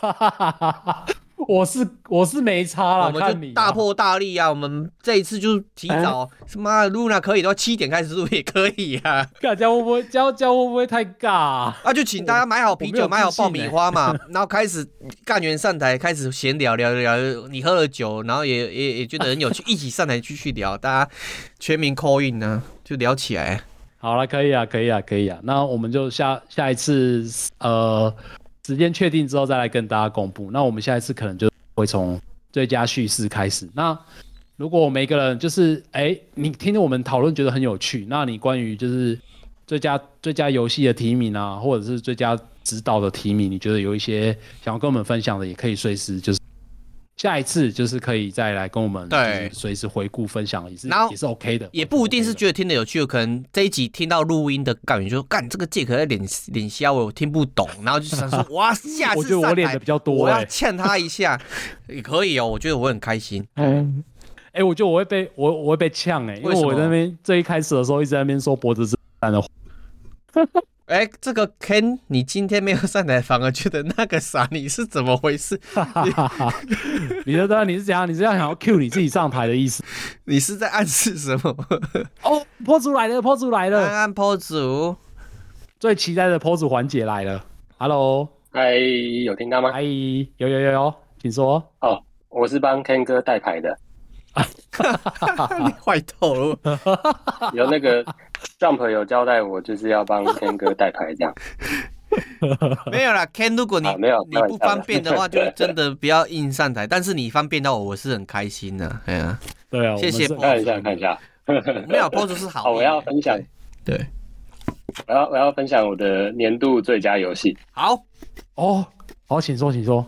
我是没差啦， 我们就大破大立啊！我们这一次就提早，妈的，Luna 可以的话7点开始录也可以啊。 这样会不会太尬啊？ 就请大家买好啤酒，买好爆米花嘛，然后开始干员上台，开始闲聊，你喝了酒，然后也觉得很有趣，一起上台继续聊，大家全民 call in 呢，就聊起来。 好了，可以啊。那我们就下一次时间确定之后再来跟大家公布。那我们下一次可能就会从最佳叙事开始。那如果每个人就是你听着我们讨论觉得很有趣，那你关于就是最佳游戏的提名啊，或者是最佳指导的提名，你觉得有一些想要跟我们分享的，也可以随时就是下一次就是可以再来跟我们随时回顾分享，也是 OK 的， 也不一定是觉得听得有趣，可能这一集听到录音的干员就说干这个借口在脸瞎，我听不懂，然后就想说哇下次上台我觉得我脸的比较多， 我要呛他一下也可以哦，我觉得我很开心。 我觉得我会被呛因为我在那边最一开始的时候一直在那边说脖子是烂的。 这个 Ken 你今天没有上台，反而觉得那个啥，你是怎么回事？ 你觉得你是怎样？你是要想要 cue 你自己上台的意思？ 你是在暗示什么？ 坡主来了， 安坡主， 最期待的坡主环节来了。Hello， 嗨，有听到吗？ 嗨，有，请说。 我是帮 Ken 哥带牌的。 你坏透了。 有那个 Jump 有交代我，就是要帮 Ken 哥带牌这样。 没有啦 ，Ken， 如果你不方便的话，就真的不要硬上台。但是你方便到我是很开心的。 对啊， 谢谢。看一下。 没有 pose 是好。 我要分享。 对， 我要分享我的年度最佳游戏。 好， 请说。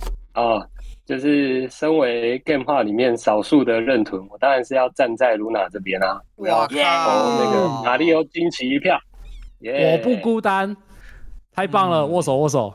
就是身为 GamePod 里面少数的认屯，我当然是要站在 Luna 这边啊！我要投那个马里奥惊奇一票， 我不孤单，太棒了，握手。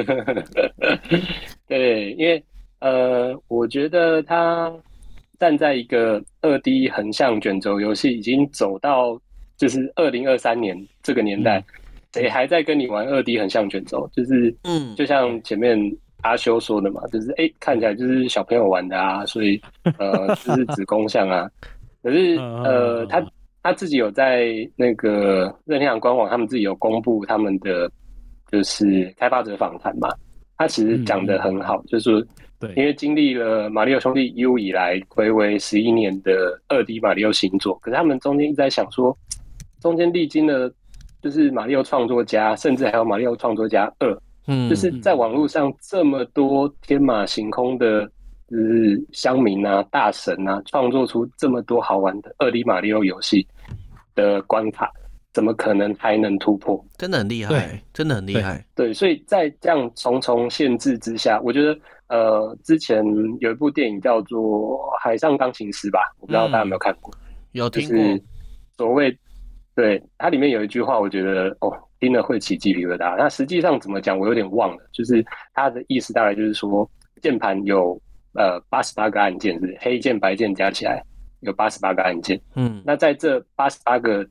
对，因为我觉得他站在一个2D 横向卷轴游戏已经走到就是2023年这个年代，谁还在跟你玩2D 横向卷轴？就是就像前面阿修说的嘛，就是看起来就是小朋友玩的啊，所以就是子宫像啊。可是他自己有在那个任天堂官网，他们自己有公布他们的就是开发者访谈嘛。他其实讲得很好，就是对，因为经历了马里奥兄弟 U 以来睽违11年的2D 马里奥新作，可是他们中间一直在想说，中间历经了就是马里奥创作家，甚至还有马里奥创作家2。 就是在网络上这么多天马行空的，就是乡民啊、大神啊，创作出这么多好玩的2D马里奥游戏的关卡，怎么可能还能突破？ 真的很厉害，真的很厉害。 对，所以在这样重重限制之下，我觉得之前有一部电影叫做《海上钢琴师》吧，我不知道大家有没有看过？ 有听过。 就是所谓，对，它里面有一句话，我觉得听了会起鸡皮疙瘩。那实际上怎么讲，我有点忘了。就是它的意思大概就是说，键盘有88个按键，是黑键白键加起来有88个按键。那在这88个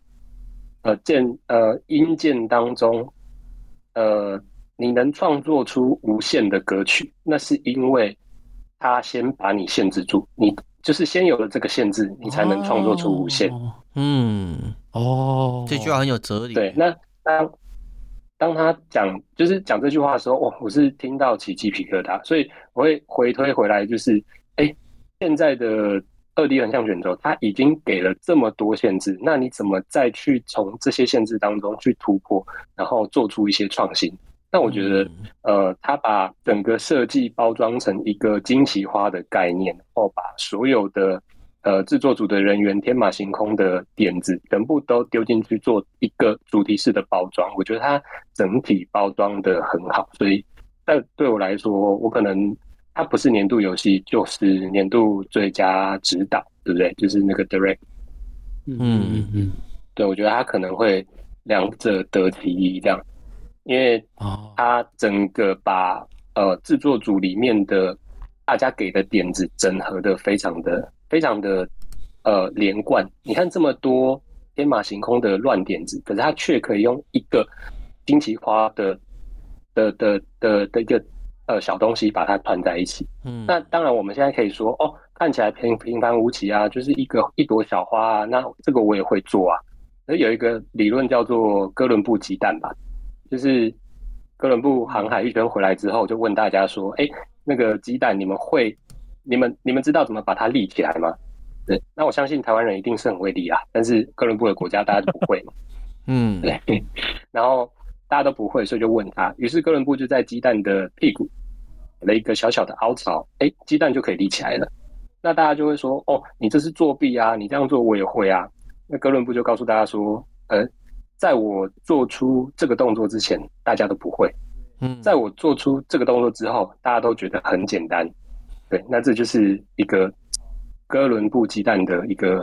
音键当中，你能创作出无限的歌曲，那是因为它先把你限制住，你就是先有了这个限制，你才能创作出无限。 这句话很有哲理。 对，那当他讲这句话的时候，我是听到起鸡皮疙瘩，所以我会回推回来，就是现在的2D 横向卷轴，它已经给了这么多限制，那你怎么再去从这些限制当中去突破，然后做出一些创新？那我觉得，他把整个设计包装成一个惊奇花的概念，然后把所有的制作组的人员天马行空的点子全部都丢进去做一个主题式的包装，我觉得它整体包装的很好，所以对我来说，我可能它不是年度游戏，就是年度最佳指导，对不对？就是那个 Direct。对，我觉得它可能会两者得其一这样，因为它整个把制作组里面的大家给的点子整合的非常的连贯。你看这么多天马行空的乱点子，可是它却可以用一个惊奇花的一个小东西把它团在一起。那当然我们现在可以说看起来平凡无奇啊，就是一朵小花啊，那这个我也会做啊。有一个理论叫做哥伦布鸡蛋吧，就是哥伦布航海一圈回来之后，就问大家说：“那个鸡蛋你们知道怎么把它立起来吗？”对，那我相信台湾人一定是很会立啊，但是哥伦布的国家大家都不会嘛。对，然后大家都不会，所以就问他。于是哥伦布就在鸡蛋的屁股了一个小小的凹槽，鸡蛋就可以立起来了。那大家就会说：“你这是作弊啊！你这样做我也会啊。”那哥伦布就告诉大家说：“在我做出这个动作之前，大家都不会。在我做出这个动作之后，大家都觉得很简单。对，那这就是一个哥伦布鸡蛋的一个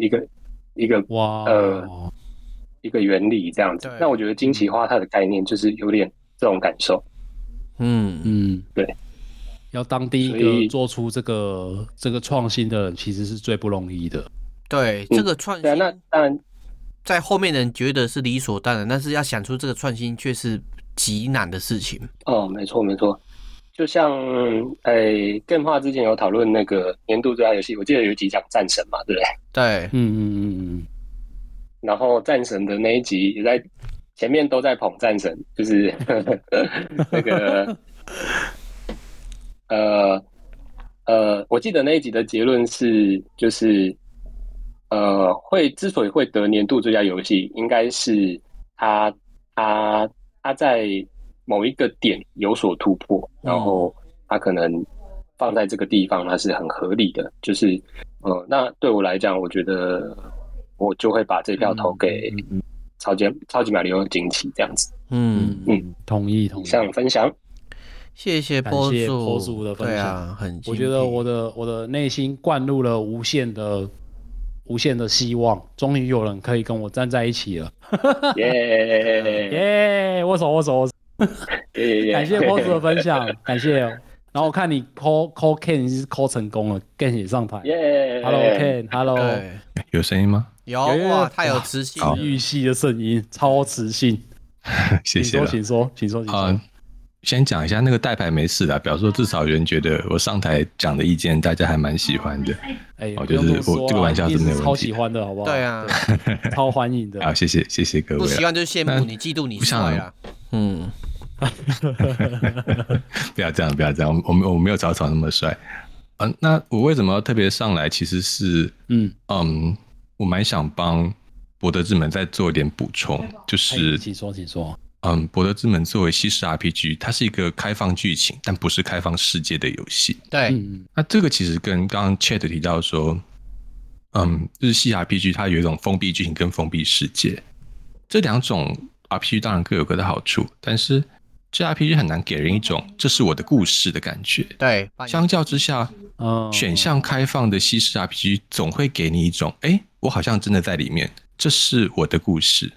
原理这样子。那我觉得惊奇花它的概念就是有点这种感受。对， 要当第一个做出这个创新的人，其实是最不容易的。 对，这个创新， 那当然， 在后面的人觉得是理所当然，但是要想出这个创新却是极难的事情。 没错。就像更化之前有讨论那个年度最佳游戏，我记得有几讲战神嘛，对不对？ 对， 然后战神的那一集也在前面都在捧战神，就是那个我记得那一集的结论是，就是之所以会得年度最佳游戏，应该是他在某一个点有所突破，然后他可能放在这个地方，它是很合理的。就是那对我来讲，我觉得我就会把这票投给超级马里奥惊奇这样子。 同意。 以上分享。 谢谢波主的分享。 对啊， 我觉得我的内心灌入了无限的希望，终于有人可以跟我站在一起了。耶！握手。感谢波主的分享，感谢。然后我看你 call Ken 是 call 成功了 ，Ken 也上台。Hello Ken，Hello。 有声音吗？ 有哇，太有磁性了， 玉系的声音，超磁性。 谢谢了。 请说。 先讲一下那个代牌没事啦，表示说至少有人觉得我上台讲的意见大家还蛮喜欢的。就是我这个玩笑是没有问题的， 超喜欢的好不好？ 对啊， 超欢迎的。 好，谢谢各位。 不喜欢就是羡慕你，嫉妒你帅啊。 不要这样，我没有草草那么帅。那我为什么要特别上来？其实是我蛮想帮博德之门再做一点补充，就是请说。 博德之门作为西式 RPG， 它是一个开放剧情但不是开放世界的游戏。 对， 那这个其实跟刚刚 Chat 提到说，日系 RPG 它有一种封闭剧情跟封闭世界，这两种 RPG 当然各有各的好处，但是这 RPG 很难给人一种这是我的故事的感觉。 对， 相较之下，选项开放的西式 RPG 总会给你一种，我好像真的在里面，这是我的故事。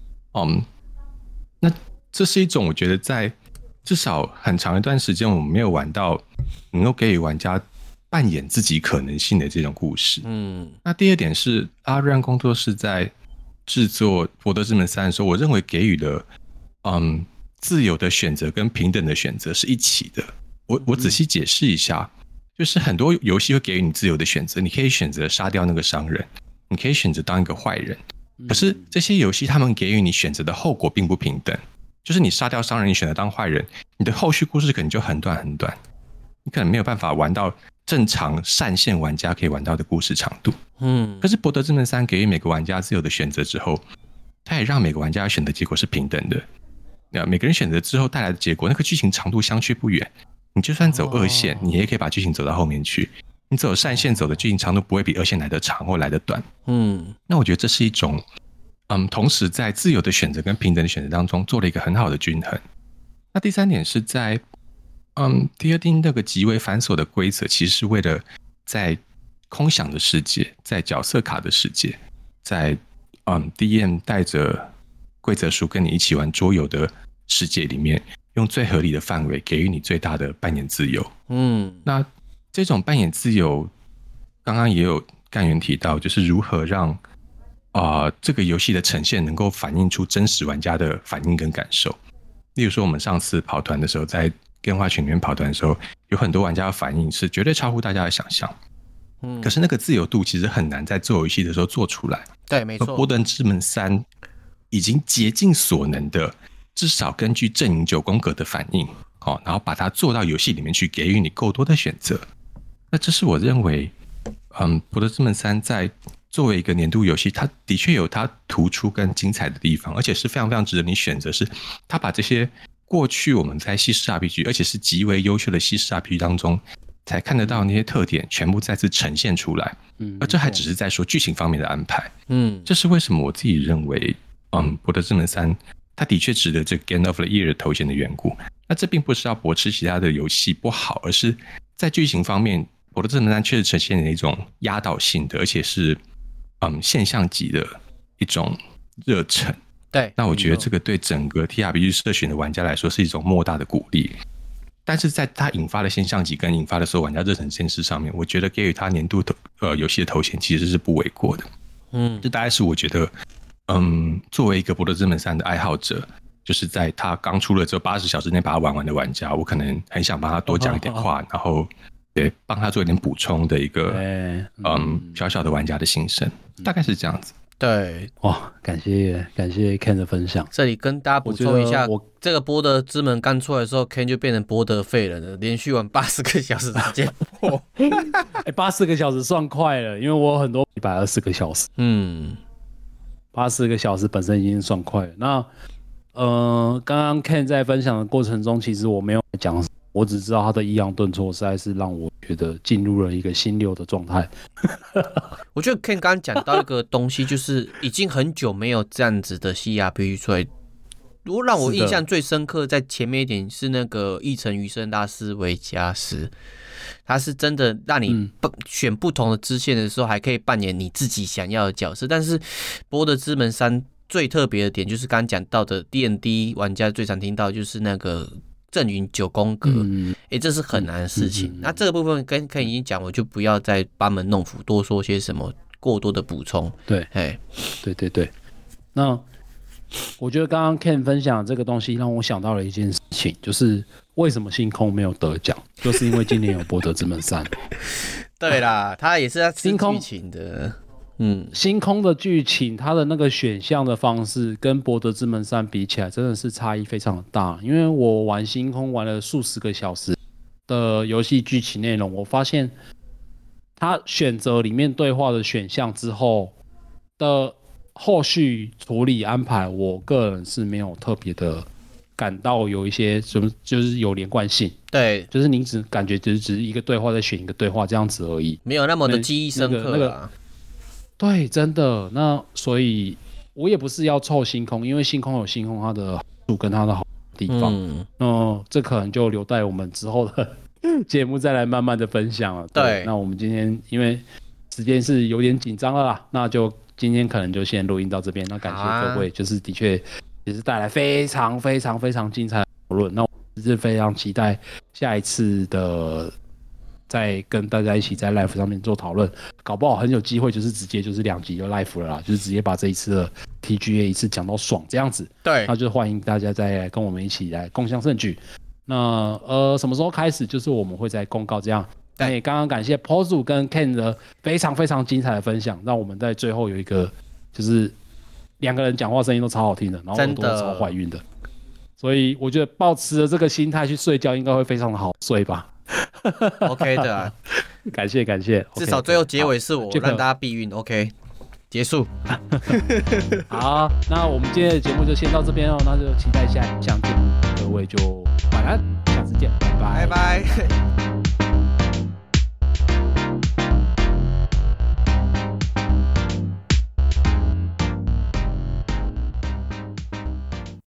那这是一种我觉得在至少很长一段时间我们没有玩到能够给予玩家扮演自己可能性的这种故事。那第二点是阿瑞安工作室在制作《博德之门3》的时候，我认为给予了自由的选择跟平等的选择是一起的。我仔细解释一下，就是很多游戏会给予你自由的选择，你可以选择杀掉那个商人，你可以选择当一个坏人。可是这些游戏他们给予你选择的后果并不平等，就是你杀掉商人，你选择当坏人，你的后续故事可能就很短很短，你可能没有办法玩到正常善线玩家可以玩到的故事长度。可是《博德之门3》给予每个玩家自由的选择之后，它也让每个玩家选择结果是平等的。每个人选择之后带来的结果，那个剧情长度相去不远。你就算走二线，你也可以把剧情走到后面去。你走善线走的剧情长度不会比二线来得长或来得短。那我觉得这是一种同时在自由的选择跟平等的选择当中做了一个很好的均衡。那第三点是在第二丁那个极为繁琐的规则，其实是为了在空想的世界，在角色卡的世界，在DM 带着规则书跟你一起玩桌游的世界里面，用最合理的范围给予你最大的扮演自由。那这种扮演自由刚刚也有干员提到，就是如何让这个游戏的呈现能够反映出真实玩家的反应跟感受。例如说我们上次跑团的时候，在电话群里面跑团的时候，有很多玩家的反应是绝对超乎大家的想象。可是那个自由度其实很难在做游戏的时候做出来。 对，没错。 博德之门3已经竭尽所能的，至少根据阵营9宫格的反应，然后把它做到游戏里面去，给予你够多的选择。那这是我认为博德之门3在作为一个年度游戏，它的确有它突出跟精彩的地方，而且是非常非常值得你选择，是它把这些过去我们在西式 RPG 而且是极为优秀的西式 RPG 当中才看得到那些特点全部再次呈现出来。而这还只是在说剧情方面的安排。这是为什么我自己认为博德之门3它的确值得这个 Game of the Year 的头衔的缘故。那这并不是要驳斥其他的游戏不好，而是在剧情方面博德之门3确实呈现了一种压倒性的，而且是现象级的一种热忱。 对， 那我觉得这个对整个 TRPG 社群的玩家来说是一种莫大的鼓励。但是在它引发的现象级跟引发的所有玩家热忱这件事上面，我觉得给予它年度游戏的头衔其实是不为过的。这大概是我觉得作为一个博德之门3的爱好者，就是在他刚出了之后80小时内把它玩完的玩家，我可能很想帮他多讲一点话，然后对帮他做一点补充的一个小小的玩家的心声，大概是这样子。 对， 哇，感谢 Ken 的分享。 这里跟大家补充一下，这个博德之门刚出来的时候 ，Ken 就变成博德废人了，连续玩80个小时直接破。 80个小时算快了，因为我有很多120个小时。80个小时本身已经算快了。那刚刚 Ken 在分享的过程中，其实我没有讲，我只知道他的抑扬顿挫实在是让我觉得进入了一个心流的状态。 我觉得 Ken 刚刚讲到一个东西，就是已经很久没有这样子的 CRPG 出来。如果让我印象最深刻，在前面一点是那个《异尘余生》拉斯维加斯，它是真的让你选不同的支线的时候，还可以扮演你自己想要的角色。但是《博德之门3》最特别的点，就是刚刚讲到的 D&D 玩家最常听到就是那个阵营9宫格，这是很难的事情。那这个部分跟已经讲，我就不要再班门弄斧，多说些什么过多的补充。 对，对。那我觉得刚刚 Ken 分享这个东西，让我想到了一件事情，就是为什么星空没有得奖，就是因为今年有《博德之门3》。 对啦，他也是要吃剧情的。 星空的剧情，它的那个选项的方式跟《博德之门3》比起来，真的是差异非常的大。因为我玩星空玩了数十个小时的游戏剧情内容，我发现它选择里面对话的选项之后的后续处理安排，我个人是没有特别的感到有一些什么，就是有连贯性。 对， 就是您只感觉只是一个对话在选一个对话这样子而已， 没有那么的记忆深刻啊。 对，真的。那所以我也不是要凑星空，因为星空有星空它的好处跟它的好地方。这可能就留待我们之后的节目再来慢慢的分享了。对，那我们今天因为时间是有点紧张了啦，那就今天可能就先录音到这边。那感谢各位，就是的确也是带来非常非常非常精彩的讨论。那我是非常期待下一次的再跟大家一起在 live 上面做讨论，搞不好很有机会就是直接就是2集就 live 了啦，就是直接把这一次的 TGA 一次讲到爽这样子。 对， 那就欢迎大家再跟我们一起来共襄盛举。那什么时候开始？就是我们会再公告这样。但也刚刚感谢 Pozu 跟 Ken 的非常非常精彩的分享，让我们在最后有一个就是2个人讲话声音都超好听的，然后耳朵都超怀孕的，所以我觉得抱持着这个心态去睡觉应该会非常的好睡吧。 OK 的啊， 感谢， 至少最后结尾是我让大家避孕。OK， 结束。 好，那我们今天的节目就先到这边哦，那就期待下一相见，各位就晚安，下次见，拜拜， 拜拜。